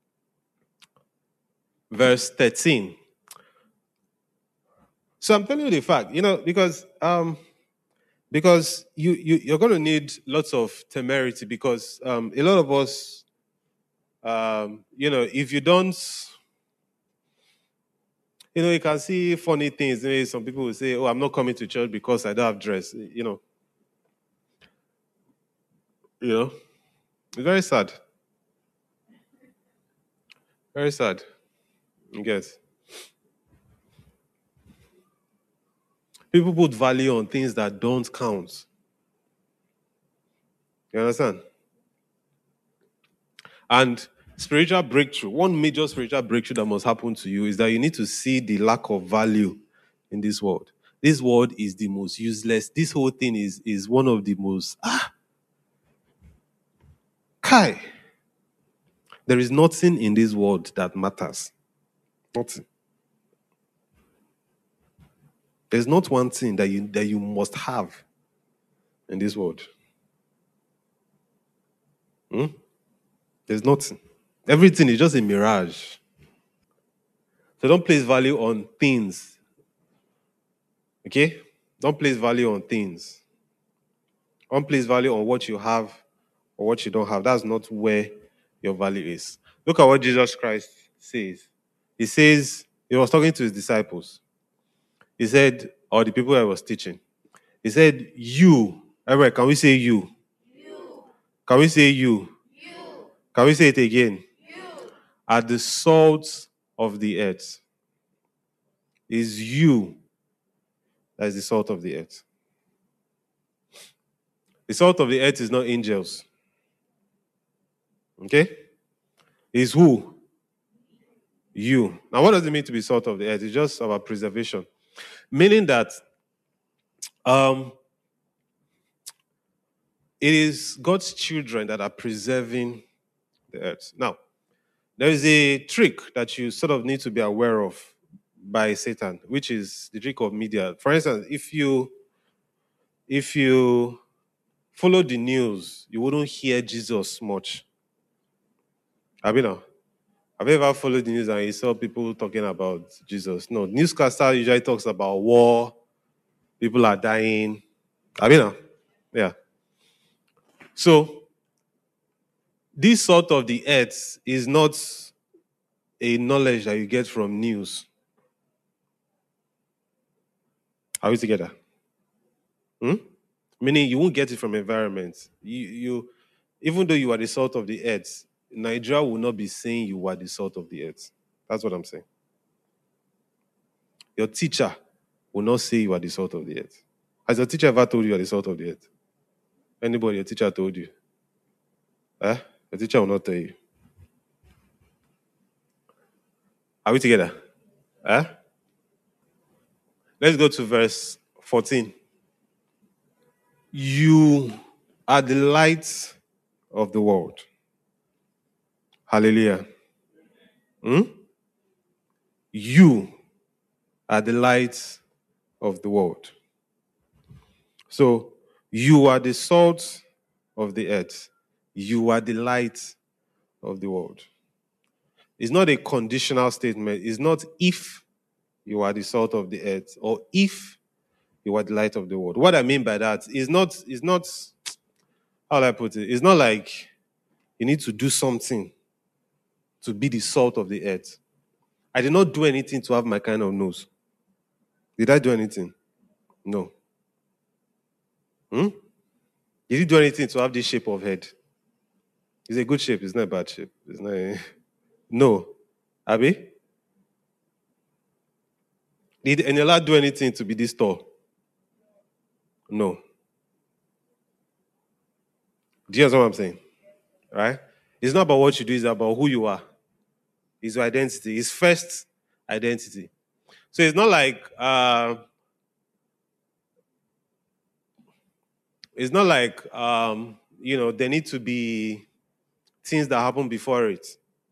verse thirteen. So I'm telling you the fact, you know, because um, because you, you you're going to need lots of temerity, because um, a lot of us, um, you know, if you don't, you know, you can see funny things. Maybe some people will say, "Oh, I'm not coming to church because I don't have dress." You know, you know, it's very sad. Very sad. You get. People put value on things that don't count. You understand? And spiritual breakthrough, one major spiritual breakthrough that must happen to you is that you need to see the lack of value in this world. This world is the most useless. This whole thing is, is one of the most, ah, Kai. There is nothing in this world that matters. Nothing. There's not one thing that you that you must have in this world. Hmm? There's nothing. Everything is just a mirage. So don't place value on things. Okay? Don't place value on things. Don't place value on what you have or what you don't have. That's not where your value is. Look at what Jesus Christ says. He says, he was talking to his disciples. He said, or the people I was teaching, he said, you, everybody, can we say you? You. Can we say you? You. Can we say it again? You. Are the salt of the earth. Is you that is the salt of the earth. The salt of the earth is not angels. Okay? Is who? You. Now, what does it mean to be salt of the earth? It's just about preservation. Meaning that um, it is God's children that are preserving the earth. Now, there is a trick that you sort of need to be aware of by Satan, which is the trick of media. For instance, if you if you follow the news, you wouldn't hear Jesus much. Have you know? Have you ever followed the news and you saw people talking about Jesus? No, newscaster usually talks about war, people are dying. Have you know? Yeah. So this sort of the earth is not a knowledge that you get from news. Are we together? Hmm? Meaning you won't get it from environment. You, you, even though you are the salt of the earth, Nigeria will not be saying you are the salt of the earth. That's what I'm saying. Your teacher will not say you are the salt of the earth. Has your teacher ever told you you are the salt of the earth? Anybody your teacher told you? Eh? Your teacher will not tell you. Are we together? Eh? Let's go to verse fourteen. You are the light of the world. Hallelujah. Hmm? You are the light of the world. So you are the salt of the earth. You are the light of the world. It's not a conditional statement. It's not if you are the salt of the earth or if you are the light of the world. What I mean by that is not, is not, how do I put it? It's not like you need to do something to be the salt of the earth. I did not do anything to have my kind of nose. Did I do anything? No. Hmm? Did you do anything to have this shape of head? It's a good shape. It's not a bad shape. It's not a... No. Abi? Did Eniola do anything to be this tall? No. Do you understand what I'm saying? Right? It's not about what you do, it's about who you are. It's your identity. It's first identity. So it's not like uh, it's not like um, you know, there need to be things that happen before it.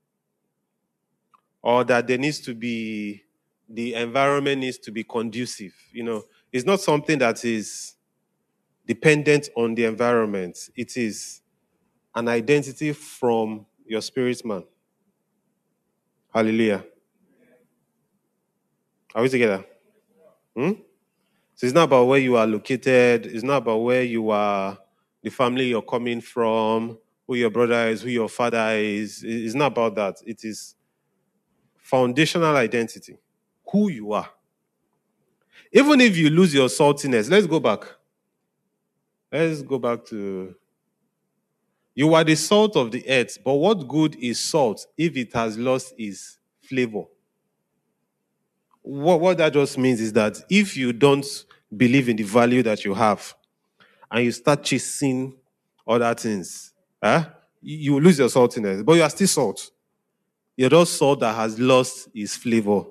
Or that there needs to be the environment needs to be conducive. You know, it's not something that is dependent on the environment. It is an identity from your spirit man. Hallelujah. Are we together? Hmm? So it's not about where you are located. It's not about where you are, the family you're coming from, who your brother is, who your father is. It's not about that. It is foundational identity, who you are. Even if you lose your saltiness, let's go back. Let's go back to, you are the salt of the earth, but what good is salt if it has lost its flavor? What, what that just means is that if you don't believe in the value that you have and you start chasing other things, eh, you will lose your saltiness, but you are still salt. You're just salt that has lost its flavor.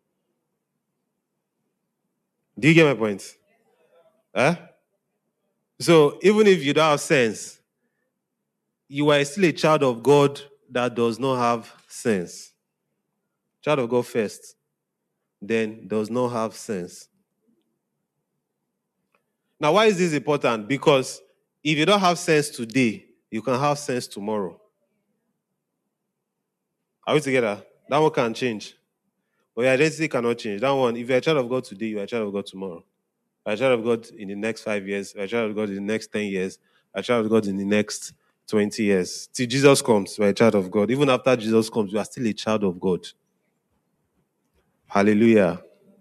Do you get my point? Eh? So even if you don't have sense, you are still a child of God that does not have sense. Child of God first, then does not have sense. Now, why is this important? Because if you don't have sense today, you can have sense tomorrow. Are we together? That one can change. But your identity cannot change. That one, if you're a child of God today, you're a child of God tomorrow. You're a child of God in the next five years. You're a child of God in the next ten years. You're a child of God in the next twenty years. Till Jesus comes, you're a child of God. Even after Jesus comes, you are still a child of God. Hallelujah.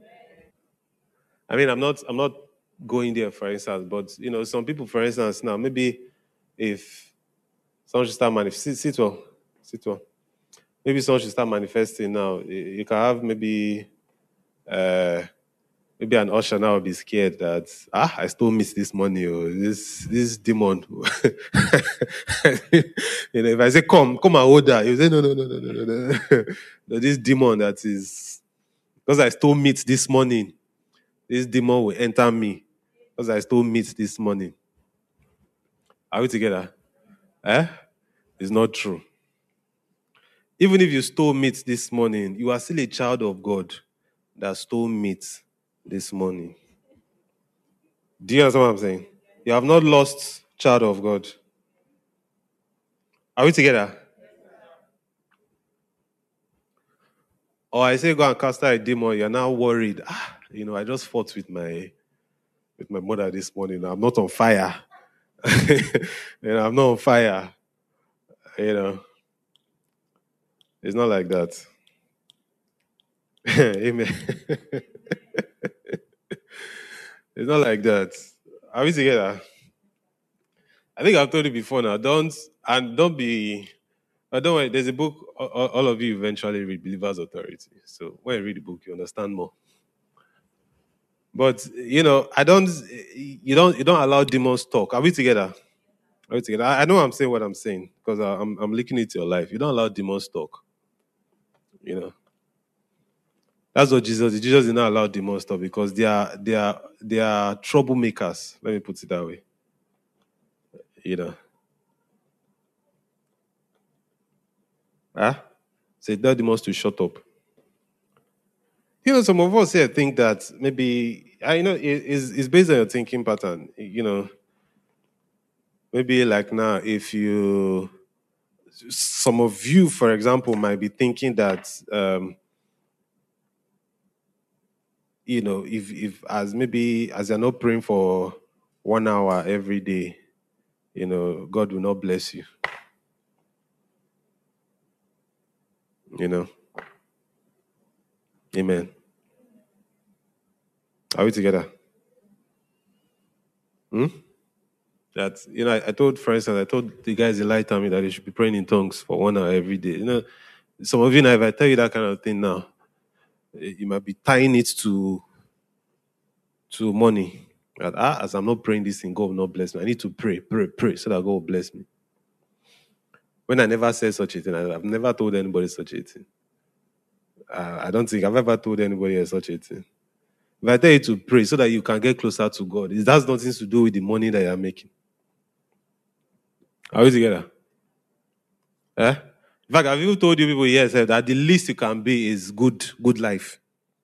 I mean, I'm not, I'm not going there, for instance, but you know, some people, for instance, now maybe if someone should start manifesting, sit well, sit well. Maybe someone should start manifesting now. You you can have maybe, uh, maybe an usher now will be scared that ah, I still miss this money or this this demon. You know, if I say come, come and hold that, you say no, no, no, no, no, no, no. No, this demon that is because I stole meat this morning. This demon will enter me because I stole meat this morning. Are we together? Eh? It's not true. Even if you stole meat this morning, you are still a child of God. that stole meat this morning. Do you understand what I'm saying? You have not lost child of God. Are we together? Or I say go and cast out a demon, you're now worried. Ah, you know, I just fought with my with my mother this morning. I'm not on fire. you know, I'm not on fire. You know, it's not like that. Amen. It's not like that. Are we together? I think I've told you before now. Don't and don't be. Uh, don't worry. There's a book. All, all of you eventually read Believer's Authority. So when you read the book, you understand more. But you know, I don't. You don't. You don't allow demons talk. Are we together? Are we together? I, I know I'm saying what I'm saying because I'm I'm linking it to your life. You don't allow demons talk. You know. That's what Jesus did. Jesus did not allow demons talk because they are they are they are troublemakers. Let me put it that way. You know. Huh? So he tell demons to shut up. You know, some of us here think that maybe I you know it is it's based on your thinking pattern. You know, maybe like now, if you some of you, for example, might be thinking that um, you know, if if as maybe as you're not praying for one hour every day, you know, God will not bless you. You know. Amen. Are we together? Hmm? That you know, I, I told friends and I told the guys in Light Army that they should be praying in tongues for one hour every day. You know, some of you now, if I tell you that kind of thing now, eh, you might be tying it to to money. That ah, as I'm not praying this thing, God will not bless me. I need to pray, pray, pray, so that God will bless me. When I never said such a thing, I, I've never told anybody such a thing. Uh, I don't think I've ever told anybody such a thing. If I tell you to pray so that you can get closer to God, it has nothing to do with the money that you're making. Are we together? Eh? In fact, I've even told you people yes eh, that the least you can be is good, good life.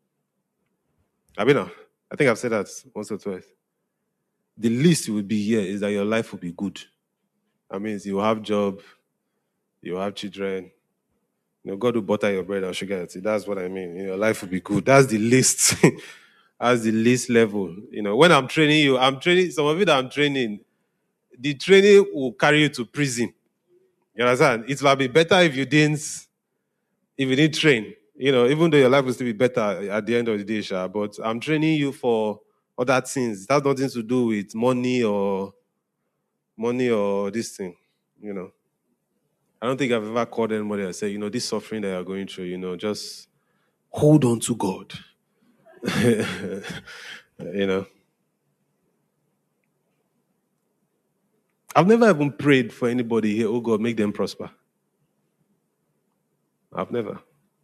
I mean, I think I've said that once or twice. The least you will be here is that your life will be good. That means you will have job, you will have children. You know, God will butter your bread and sugar. See, that's what I mean. Your life will be good. That's the least. That's the least level. You know, when I'm training you, I'm training some of you that I'm training. The training will carry you to prison. You understand? It will be better if you didn't, if you didn't train. You know, even though your life will still be better at the end of the day, Sha, but I'm training you for other things. It has nothing to do with money or money or this thing. You know, I don't think I've ever called anybody and said, you know, this suffering that you're going through, you know, just hold on to God. you know, I've never even prayed for anybody here, oh God, make them prosper. I've never.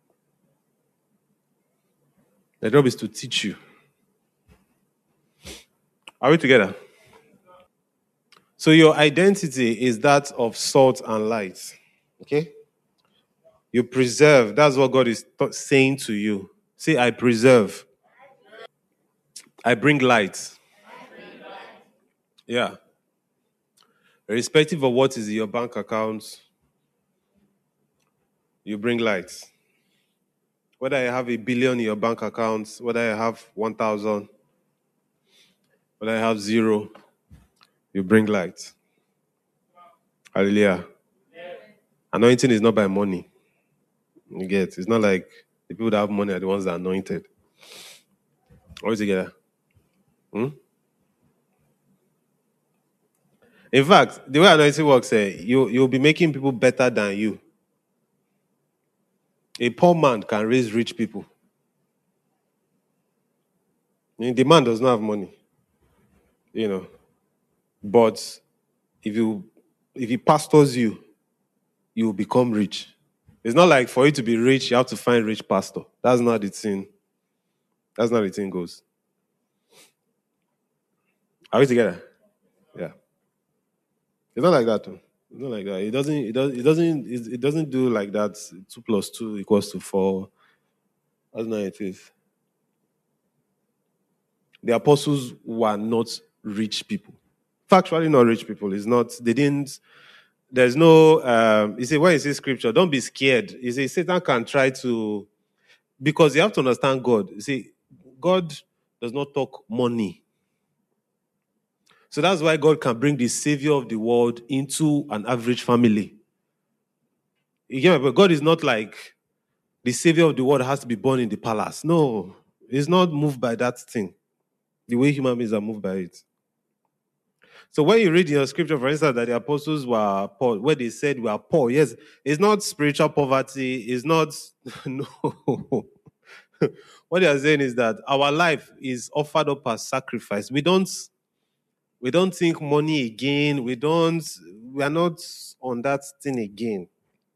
The job is to teach you. Are we together? So your identity is that of salt and light. Okay? You preserve. That's what God is th- saying to you. Say, I preserve. I bring light. Yeah. Irrespective of what is in your bank account, you bring light. Whether I have a billion in your bank account, whether I have one thousand, whether I have zero, you bring light. Hallelujah. Anointing is not by money. You get? It's not like the people that have money are the ones that are anointed. All together. Hmm? In fact, the way anointing works, eh, you, you'll be making people better than you. A poor man can raise rich people. I mean, the man does not have money, you know. But if you if he pastors you, you will become rich. It's not like for you to be rich, you have to find rich pastor. That's not the thing. That's not the thing goes. Are we together? Yeah. It's not like that. Too. It's not like that. It doesn't. It does. It doesn't. It, it doesn't do like that. Two plus two equals to four. That's not how it is. The apostles were not rich people. Factually not rich people. It's not, they didn't, there's no, um, you say, when you say scripture, don't be scared. You say, Satan can try to, because you have to understand God. You see, God does not talk money. So that's why God can bring the savior of the world into an average family. You get me? But God is not like the savior of the world has to be born in the palace. No, he's not moved by that thing, the way human beings are moved by it. So when you read in your scripture, for instance, that the apostles were poor, where they said we are poor, yes, it's not spiritual poverty, it's not, no. What they are saying is that our life is offered up as sacrifice. We don't, we don't think money again. We don't, we are not on that thing again.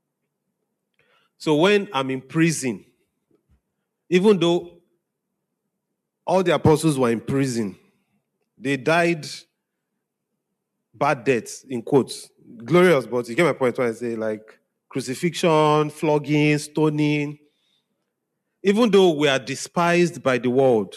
So when I'm in prison, even though all the apostles were in prison, they died bad deaths, in quotes. Glorious, but you get my point when I say like crucifixion, flogging, stoning. Even though we are despised by the world.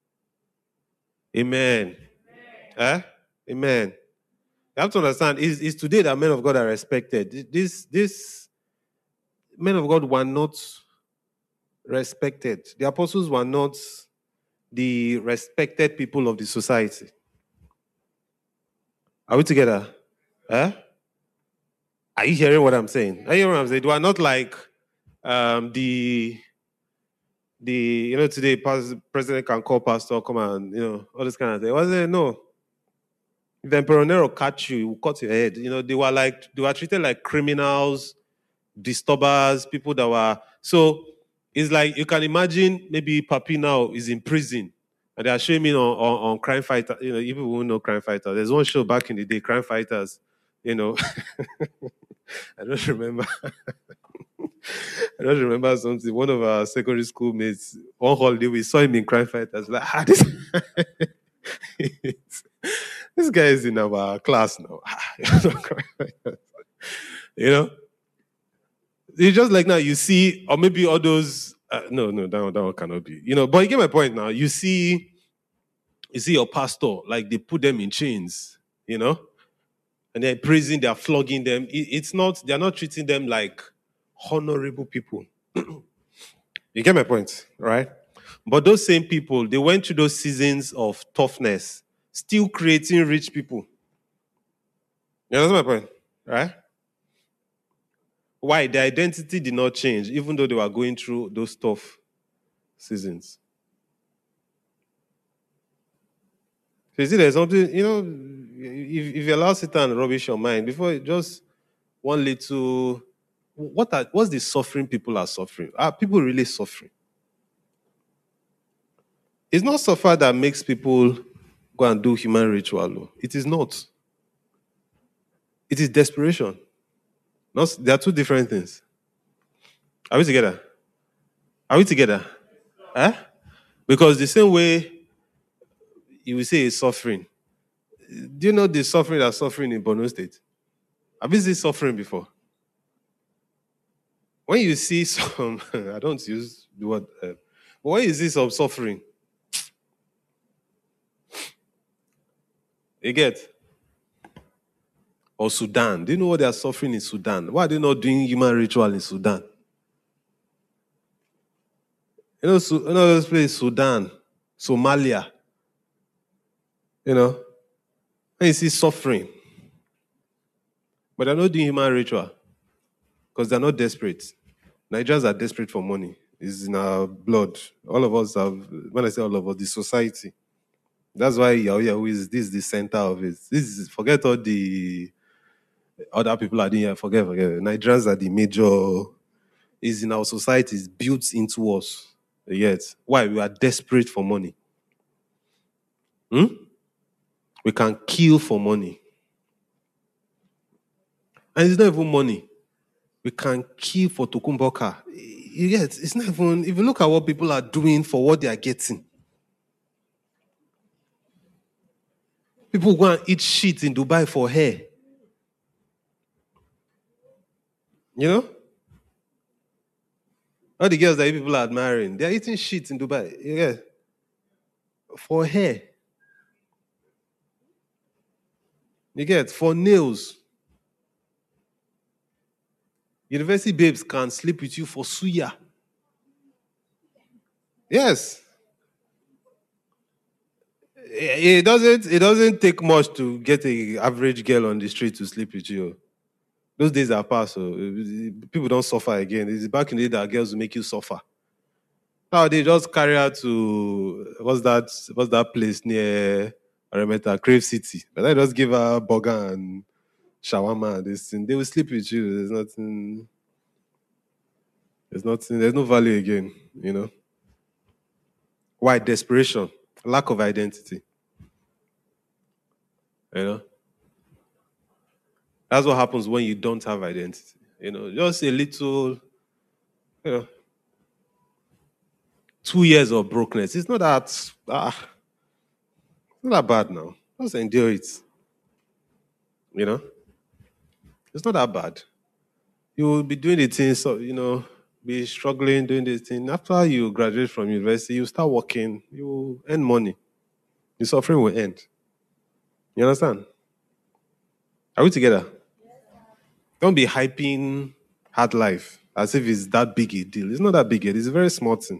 Amen. Amen. Eh? Amen. You have to understand, it's, it's today that men of God are respected. This, this men of God were not respected. The apostles were not the respected people of the society. Are we together? Eh? Are you hearing what I'm saying? Are you hearing what I'm saying? They were not like um, the the you know today president can call pastor, come and you know all this kind of thing. Was it no? If Emperor Nero catch you, he will cut your head. You know, they were like they were treated like criminals, disturbers, people that were so it's like you can imagine maybe Papi now is in prison and they are showing me on, on, on Crime Fighter. You know, you people who know Crime Fighter. There's one show back in the day, Crime Fighters, you know. I don't remember. I don't remember something. One of our secondary school mates, one holiday, we saw him in Crime Fighters. Like, ah, this, this guy is in our class now. You know? It's just like now you see, or maybe all those, uh, no, no, that one, that one cannot be. You know, but you get my point now. You see, you see your pastor, like they put them in chains, you know? And they're praising, they're flogging them. It, it's not, they're not treating them like honorable people. You get my point, right? But those same people, they went through those seasons of toughness, still creating rich people. You understand my point, right? Why? Their identity did not change, even though they were going through those tough seasons. So you see, there's something, you know, if, if you allow Satan to rubbish your mind, before just one little, what are, what's the suffering people are suffering? Are people really suffering? It's not suffer that makes people go and do human ritual. It is not. It is desperation. Not, they are two different things. Are we together? Are we together? Huh? Because the same way you will say is suffering. Do you know the suffering that's suffering in Borno State? Have you seen suffering before? When you see some, I don't use the word, uh, but when you see some suffering, you get, or Sudan. Do you know what they are suffering in Sudan? Why are they not doing human ritual in Sudan? You know, Su- you know those places, Sudan, Somalia. You know, and you see suffering, but they're not doing human ritual because they're not desperate. Nigerians are desperate for money. It's in our blood. All of us have, when I say all of us, the society. That's why Yahoo Yahoo is this is the center of it. This is forget all the other people are doing here. Forget, forget. Nigerians are the major. Is in our society. Is built into us. Yet, why we are desperate for money. Hmm? We can kill for money, and it's not even money. We can kill for Tokumboka. You get, it's not even. If you look at what people are doing for what they are getting, people go and eat shit in Dubai for hair. You know? All the girls that people are admiring, they're eating shit in Dubai. Yeah. for hair. You get for nails. University babes can sleep with you for suya. Yes. It doesn't it doesn't take much to get a average girl on the street to sleep with you. Those days are past, so people don't suffer again. It's back in the day that girls will make you suffer. Now they just carry her to what's that what's that place near Aremeta, Crave City. But they just give her burger and shawarma and this thing. They will sleep with you. There's nothing there's nothing there's no value again, you know. Why? Desperation, lack of identity. You know? That's what happens when you don't have identity. You know, just a little, you know, two years of brokenness. It's not that ah, it's not that bad now. Just endure it. You know? It's not that bad. You will be doing the things, so you know, be struggling doing this thing. After you graduate from university, you start working, you earn money. The suffering will end. You understand? Are we together? Don't be hyping hard life as if it's that big a deal. It's not that big a deal. It's a very small thing.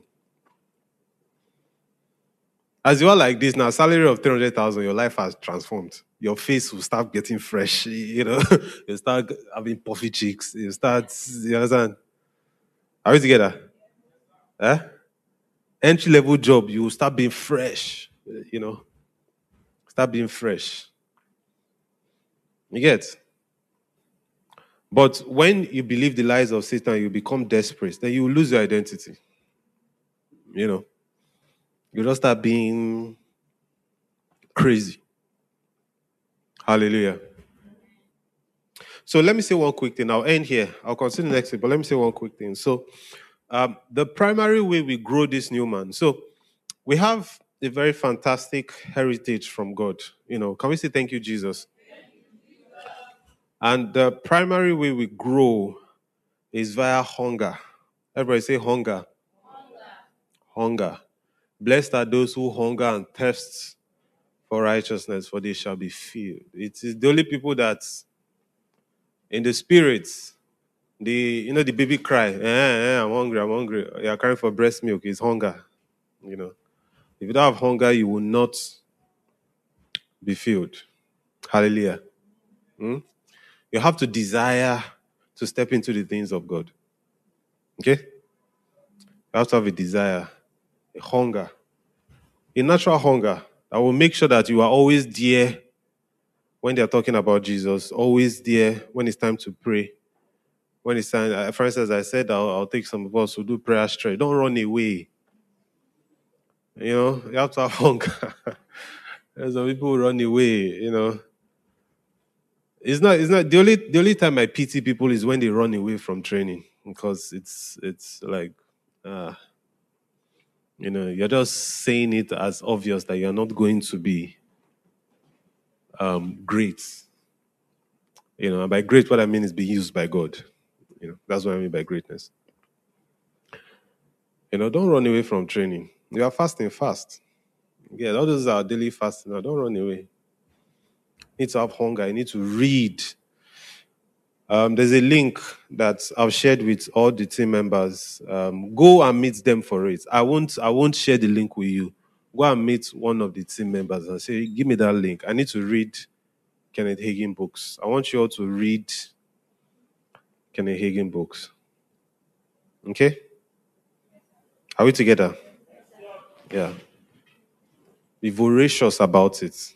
As you are like this now, salary of three hundred thousand, your life has transformed. Your face will start getting fresh, you know. You start having puffy cheeks. You start, you understand? Are we together? Eh? Entry level job, you will start being fresh, you know. Start being fresh. You get? But when you believe the lies of Satan, you become desperate, then you lose your identity. You know. You just start being crazy. Hallelujah. So let me say one quick thing. I'll end here. I'll continue next week, but let me say one quick thing. So um, the primary way we grow this new man. So we have a very fantastic heritage from God. You know, can we say thank you, Jesus? And the primary way we grow is via hunger. Everybody say hunger. Hunger. Hunger. Blessed are those who hunger and thirst for righteousness, for they shall be filled. It is the only people that in the spirits, the you know the baby cry, eh, eh, I'm hungry, I'm hungry. You're crying for breast milk. It's hunger. You know. If you don't have hunger, you will not be filled. Hallelujah. Hmm? You have to desire to step into the things of God. Okay? You have to have a desire, a hunger, a natural hunger that will make sure that you are always there when they're talking about Jesus, always there when it's time to pray. When it's time, for instance, I said I'll, I'll take some of us who do prayer straight. Don't run away. You know, you have to have hunger. There's some people who run away, you know. It's not, it's not the only the only time I pity people is when they run away from training. Because it's it's like uh, you know, you're just saying it as obvious that you're not going to be um, great. You know, and by great, what I mean is be used by God. You know, that's what I mean by greatness. You know, don't run away from training. You are fasting, fast. Yeah, all those are daily fasting. Now, don't run away. You need to have hunger. You need to read. Um, there's a link that I've shared with all the team members. Um, go and meet them for it. I won't. I won't share the link with you. Go and meet one of the team members and say, "Give me that link. I need to read Kenneth Hagin books. I want you all to read Kenneth Hagin books." Okay? Are we together? Yeah. Be voracious about it.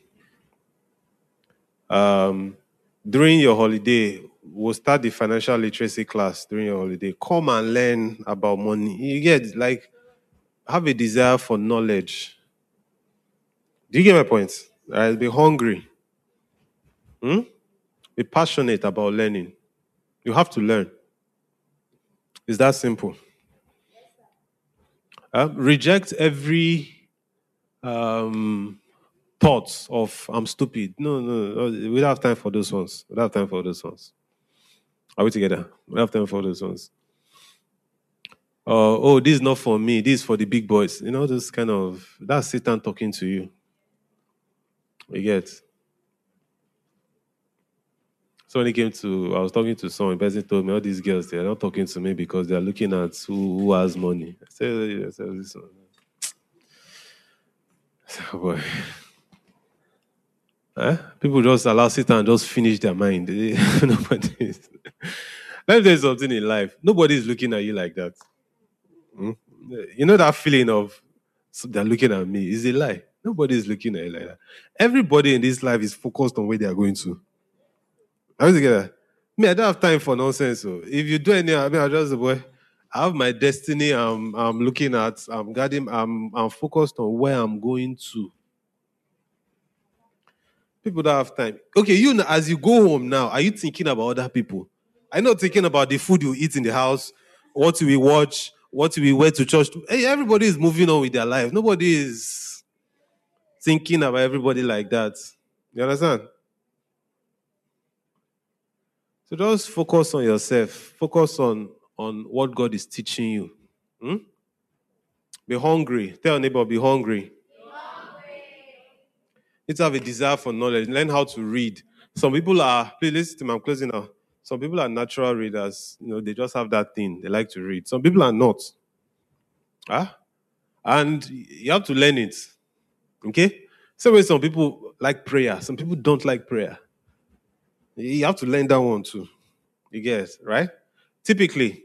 Um, during your holiday, we'll start the financial literacy class during your holiday. Come and learn about money. You get, like, have a desire for knowledge. Do you get my point? Right? Be hungry. Hmm? Be passionate about learning. You have to learn. It's that simple. Uh, reject every um, thoughts of I'm stupid. No, no, no, we don't have time for those ones. We don't have time for those ones. Are we together? We don't have time for those ones. Or, oh, this is not for me, this is for the big boys. You know, this kind of, that's Satan talking to you. You get? So when it came to, I was talking to someone, the person told me, all these girls, they're not talking to me because they're looking at who, who has money. I said, I said this one. I said, oh boy. Eh? People just allow Satan just finish their mind. Nobody is. Let me tell you something in life. Nobody is looking at you like that. Hmm? You know that feeling of so they're looking at me is a lie. Nobody is looking at you like that. Everybody in this life is focused on where they are going to. How is it together? Me, I don't have time for nonsense. So if you do any, I mean, I just boy. I have my destiny. I'm, I'm looking at. I'm guarding. I'm, I'm focused on where I'm going to. People don't have time. Okay, you know, as you go home now, are you thinking about other people? Are you not thinking about the food you eat in the house, what we watch, what we wear to church? Hey, everybody is moving on with their life. Nobody is thinking about everybody like that. You understand? So just focus on yourself. Focus on, on what God is teaching you. Hmm? Be hungry. Tell your neighbor, be hungry. Be hungry. Need to have a desire for knowledge. Learn how to read. Some people are, please listen to me, I'm closing now. Some people are natural readers. You know, they just have that thing. They like to read. Some people are not. Huh? And you have to learn it. Okay? Same way some people like prayer. Some people don't like prayer. You have to learn that one too. You get, right? Typically,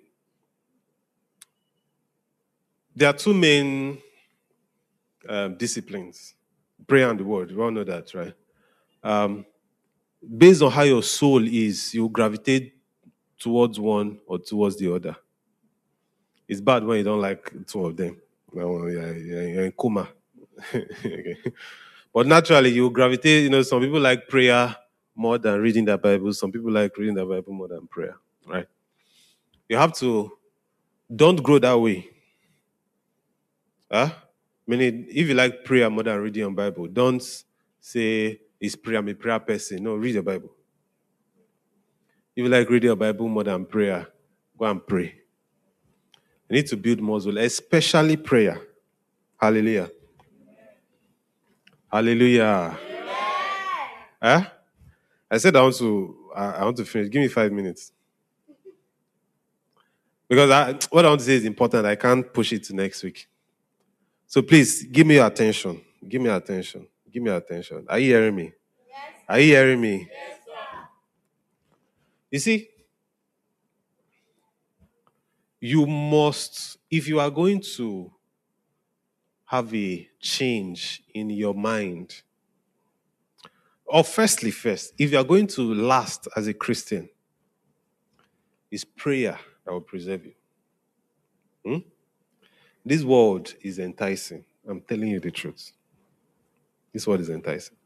there are two main um, disciplines. Prayer and the word. We all know that, right? Um, based on how your soul is, you gravitate towards one or towards the other. It's bad when you don't like two of them. Well, you're, you're in coma. Okay. But naturally, you gravitate. You know, some people like prayer more than reading the Bible. Some people like reading the Bible more than prayer. Right? You have to don't grow that way. Huh? Meaning, if you like prayer more than reading your Bible, don't say it's prayer. I'm a prayer person. No, read the Bible. If you like reading your Bible more than prayer, go and pray. You need to build muscle, especially prayer. Hallelujah. Hallelujah. Huh? I said I want to I, I want to finish. Give me five minutes. Because I, what I want to say is important. I can't push it to next week. So please give me your attention. Give me your attention. Give me your attention. Are you hearing me? Yes. Are you hearing me? Yes, sir. You see, you must, if you are going to have a change in your mind, or firstly, first, if you are going to last as a Christian, it's prayer that will preserve you. Hmm? This world is enticing. I'm telling you the truth. This world is enticing.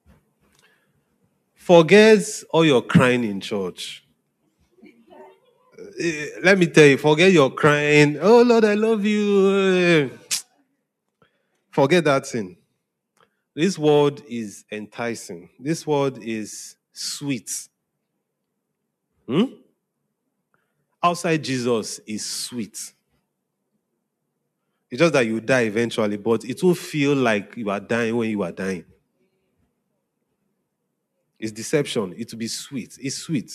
Forget all your crying in church. Uh, let me tell you, forget your crying. Oh, Lord, I love you. Forget that thing. This world is enticing. This world is sweet. Hmm? Outside Jesus is sweet. It's just that you die eventually, but it will feel like you are dying when you are dying. It's deception. It will be sweet. It's sweet.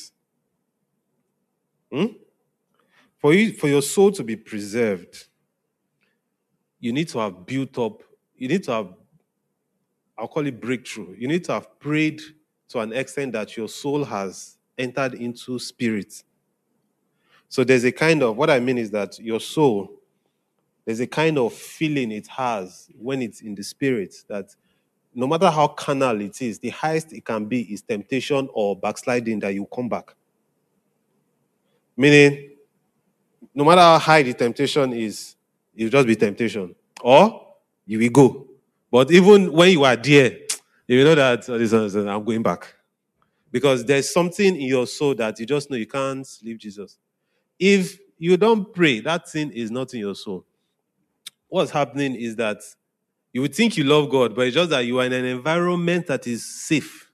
Hmm? For you, for your soul to be preserved, you need to have built up, you need to have, I'll call it breakthrough. You need to have prayed to an extent that your soul has entered into spirit. So there's a kind of, what I mean is that your soul, there's a kind of feeling it has when it's in the spirit that no matter how carnal it is, the highest it can be is temptation or backsliding that you come back. Meaning, no matter how high the temptation is, it will just be temptation. Or you will go. But even when you are there, you know that oh, I'm going back. Because there's something in your soul that you just know you can't leave Jesus. If you don't pray, that thing is not in your soul. What's happening is that you would think you love God, but it's just that you are in an environment that is safe.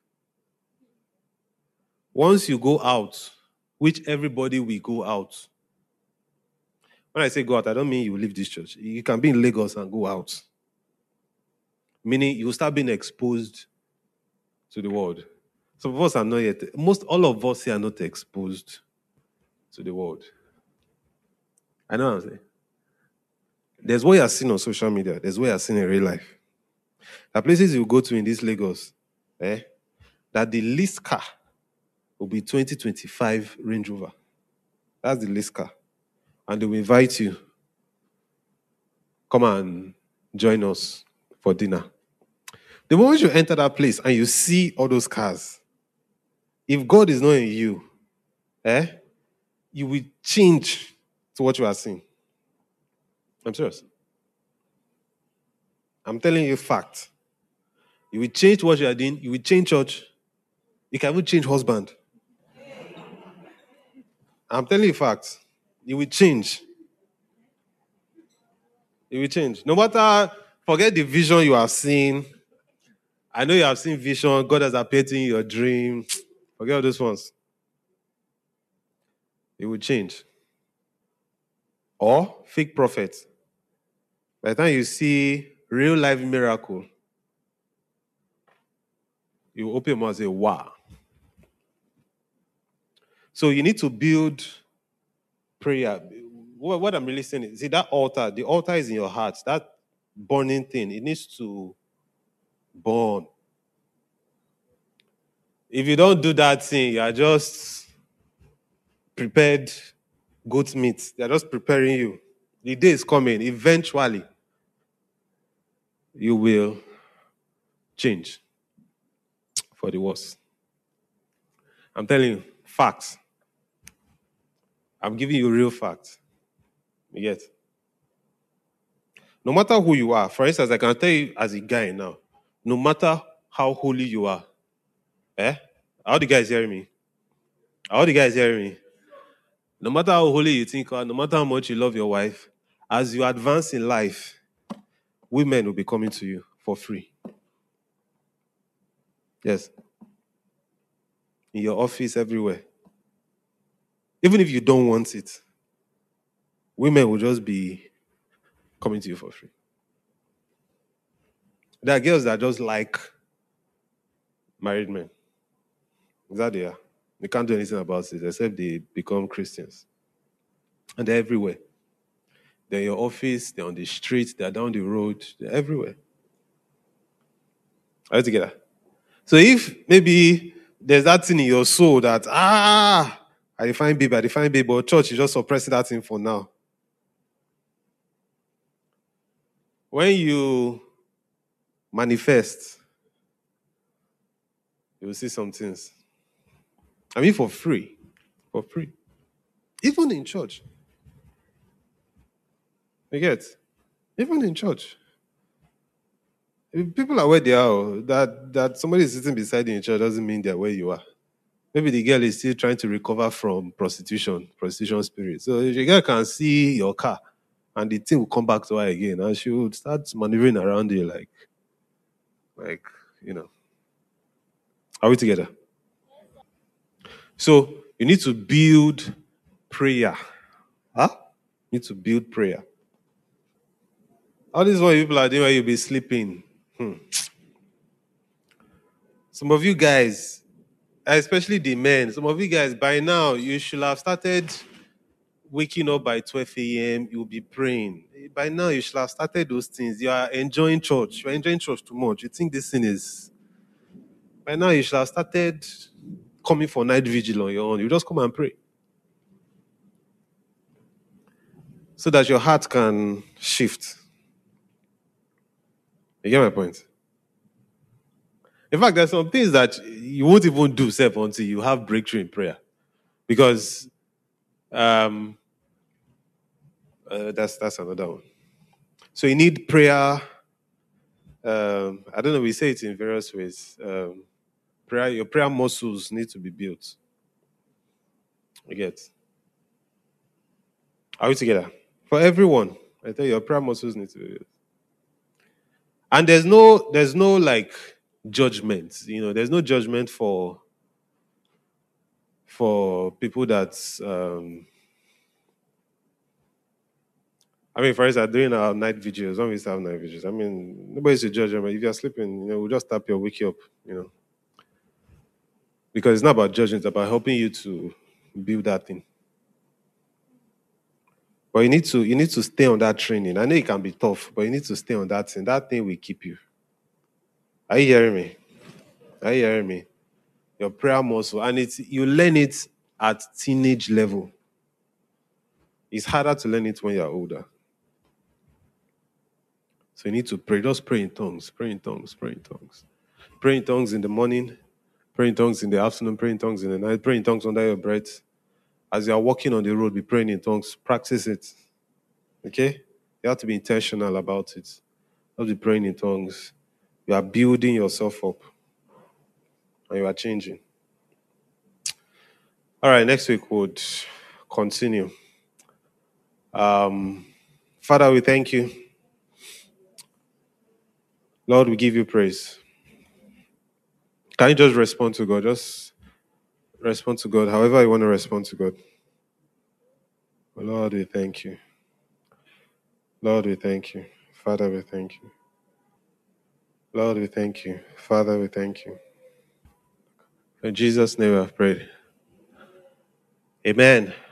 Once you go out, which everybody will go out, When I say go out, I don't mean you leave this church. You can be in Lagos and go out. Meaning you will start being exposed to the world. Some of us are not yet, most all of us here are not exposed to the world. I know what I'm saying. There's what you're seeing on social media, there's what you're seeing in real life. The places you go to in this Lagos, eh, that the least car will be twenty twenty-five Range Rover. That's the least car. And they will invite you, come and join us for dinner. The moment you enter that place and you see all those cars, if God is not in you, eh, you will change to what you are seeing. I'm serious. I'm telling you fact. You will change what you are doing. You will change church. You can even change husband. I'm telling you fact. You will change. You will change. No matter, forget the vision you have seen. I know you have seen vision. God has appeared in your dream. Forget all those ones. It will change. Or fake prophet. By the time you see real life miracle, you open your mouth and say, wow. So you need to build prayer. What, what I'm really saying is, see that altar, the altar is in your heart. That burning thing, it needs to burn. If you don't do that thing, you are just prepared goat meat. They are just preparing you. The day is coming. Eventually, you will change for the worse. I'm telling you, facts. I'm giving you real facts. You get? No matter who you are, for instance, I can tell you as a guy now, no matter how holy you are, eh? How the guys hearing me? How the guys hearing me? No matter how holy you think you are, no matter how much you love your wife, as you advance in life, women will be coming to you for free. Yes. In your office, everywhere. Even if you don't want it, women will just be coming to you for free. There are girls that just like married men. Is that they are? They can't do anything about it except they become Christians. And they're everywhere. They're in your office, they're on the street, they're down the road, they're everywhere. Are you together? So if maybe there's that thing in your soul that, ah, I define babe, I define babe, but church is just suppressing that thing for now. When you manifest, you will see some things. I mean, for free. For free. Even in church. You get? Even in church. If people are where they are, that, that somebody is sitting beside you in church doesn't mean they're where you are. Maybe the girl is still trying to recover from prostitution, prostitution spirit. So if the girl can see your car and the thing will come back to her again, and she will start maneuvering around you like, like, you know. Are we together? So you need to build prayer. Huh? You need to build prayer. All this is what people are doing while you'll be sleeping. Hmm. Some of you guys, especially the men, some of you guys, by now, you should have started waking up by twelve a.m., you'll be praying. By now, you should have started those things. You are enjoying church. You're enjoying church too much. You think this thing is... By now, you should have started coming for night vigil on your own. You just come and pray. So that your heart can shift. You get my point? In fact, there's some things that you won't even do self until you have breakthrough in prayer. Because um, uh, that's that's another one. So you need prayer. Um, I don't know, we say it in various ways. Um, prayer, your prayer muscles need to be built. You get? Are we together? For everyone, I tell you, your prayer muscles need to be built. And there's no, there's no like judgment. You know, there's no judgment for for people that um, I mean, for instance, during our night vigils, when we used to have night vigils, I mean, nobody's to judge them, but if you're sleeping, you know, we'll just tap you, wake you up, you know. Because it's not about judging, it's about helping you to build that thing. But you need to you need to stay on that training. I know it can be tough, but you need to stay on that thing. That thing will keep you. Are you hearing me? Are you hearing me? Your prayer muscle, and it's you learn it at teenage level. It's harder to learn it when you're older. So you need to pray. Just pray in tongues. Pray in tongues. Pray in tongues. Pray in tongues in the morning. Pray in tongues in the afternoon. Pray in tongues in the night. Pray in tongues under your breath. As you are walking on the road, be praying in tongues. Practice it. Okay? You have to be intentional about it. You have to be praying in tongues. You are building yourself up. And you are changing. All right, next week would continue. Um, Father, we thank you. Lord, we give you praise. Can you just respond to God? Just respond to God, however you want to respond to God. Lord, we thank you. Lord, we thank you. Father, we thank you. Lord, we thank you. Father, we thank you. In Jesus' name we have prayed. Amen.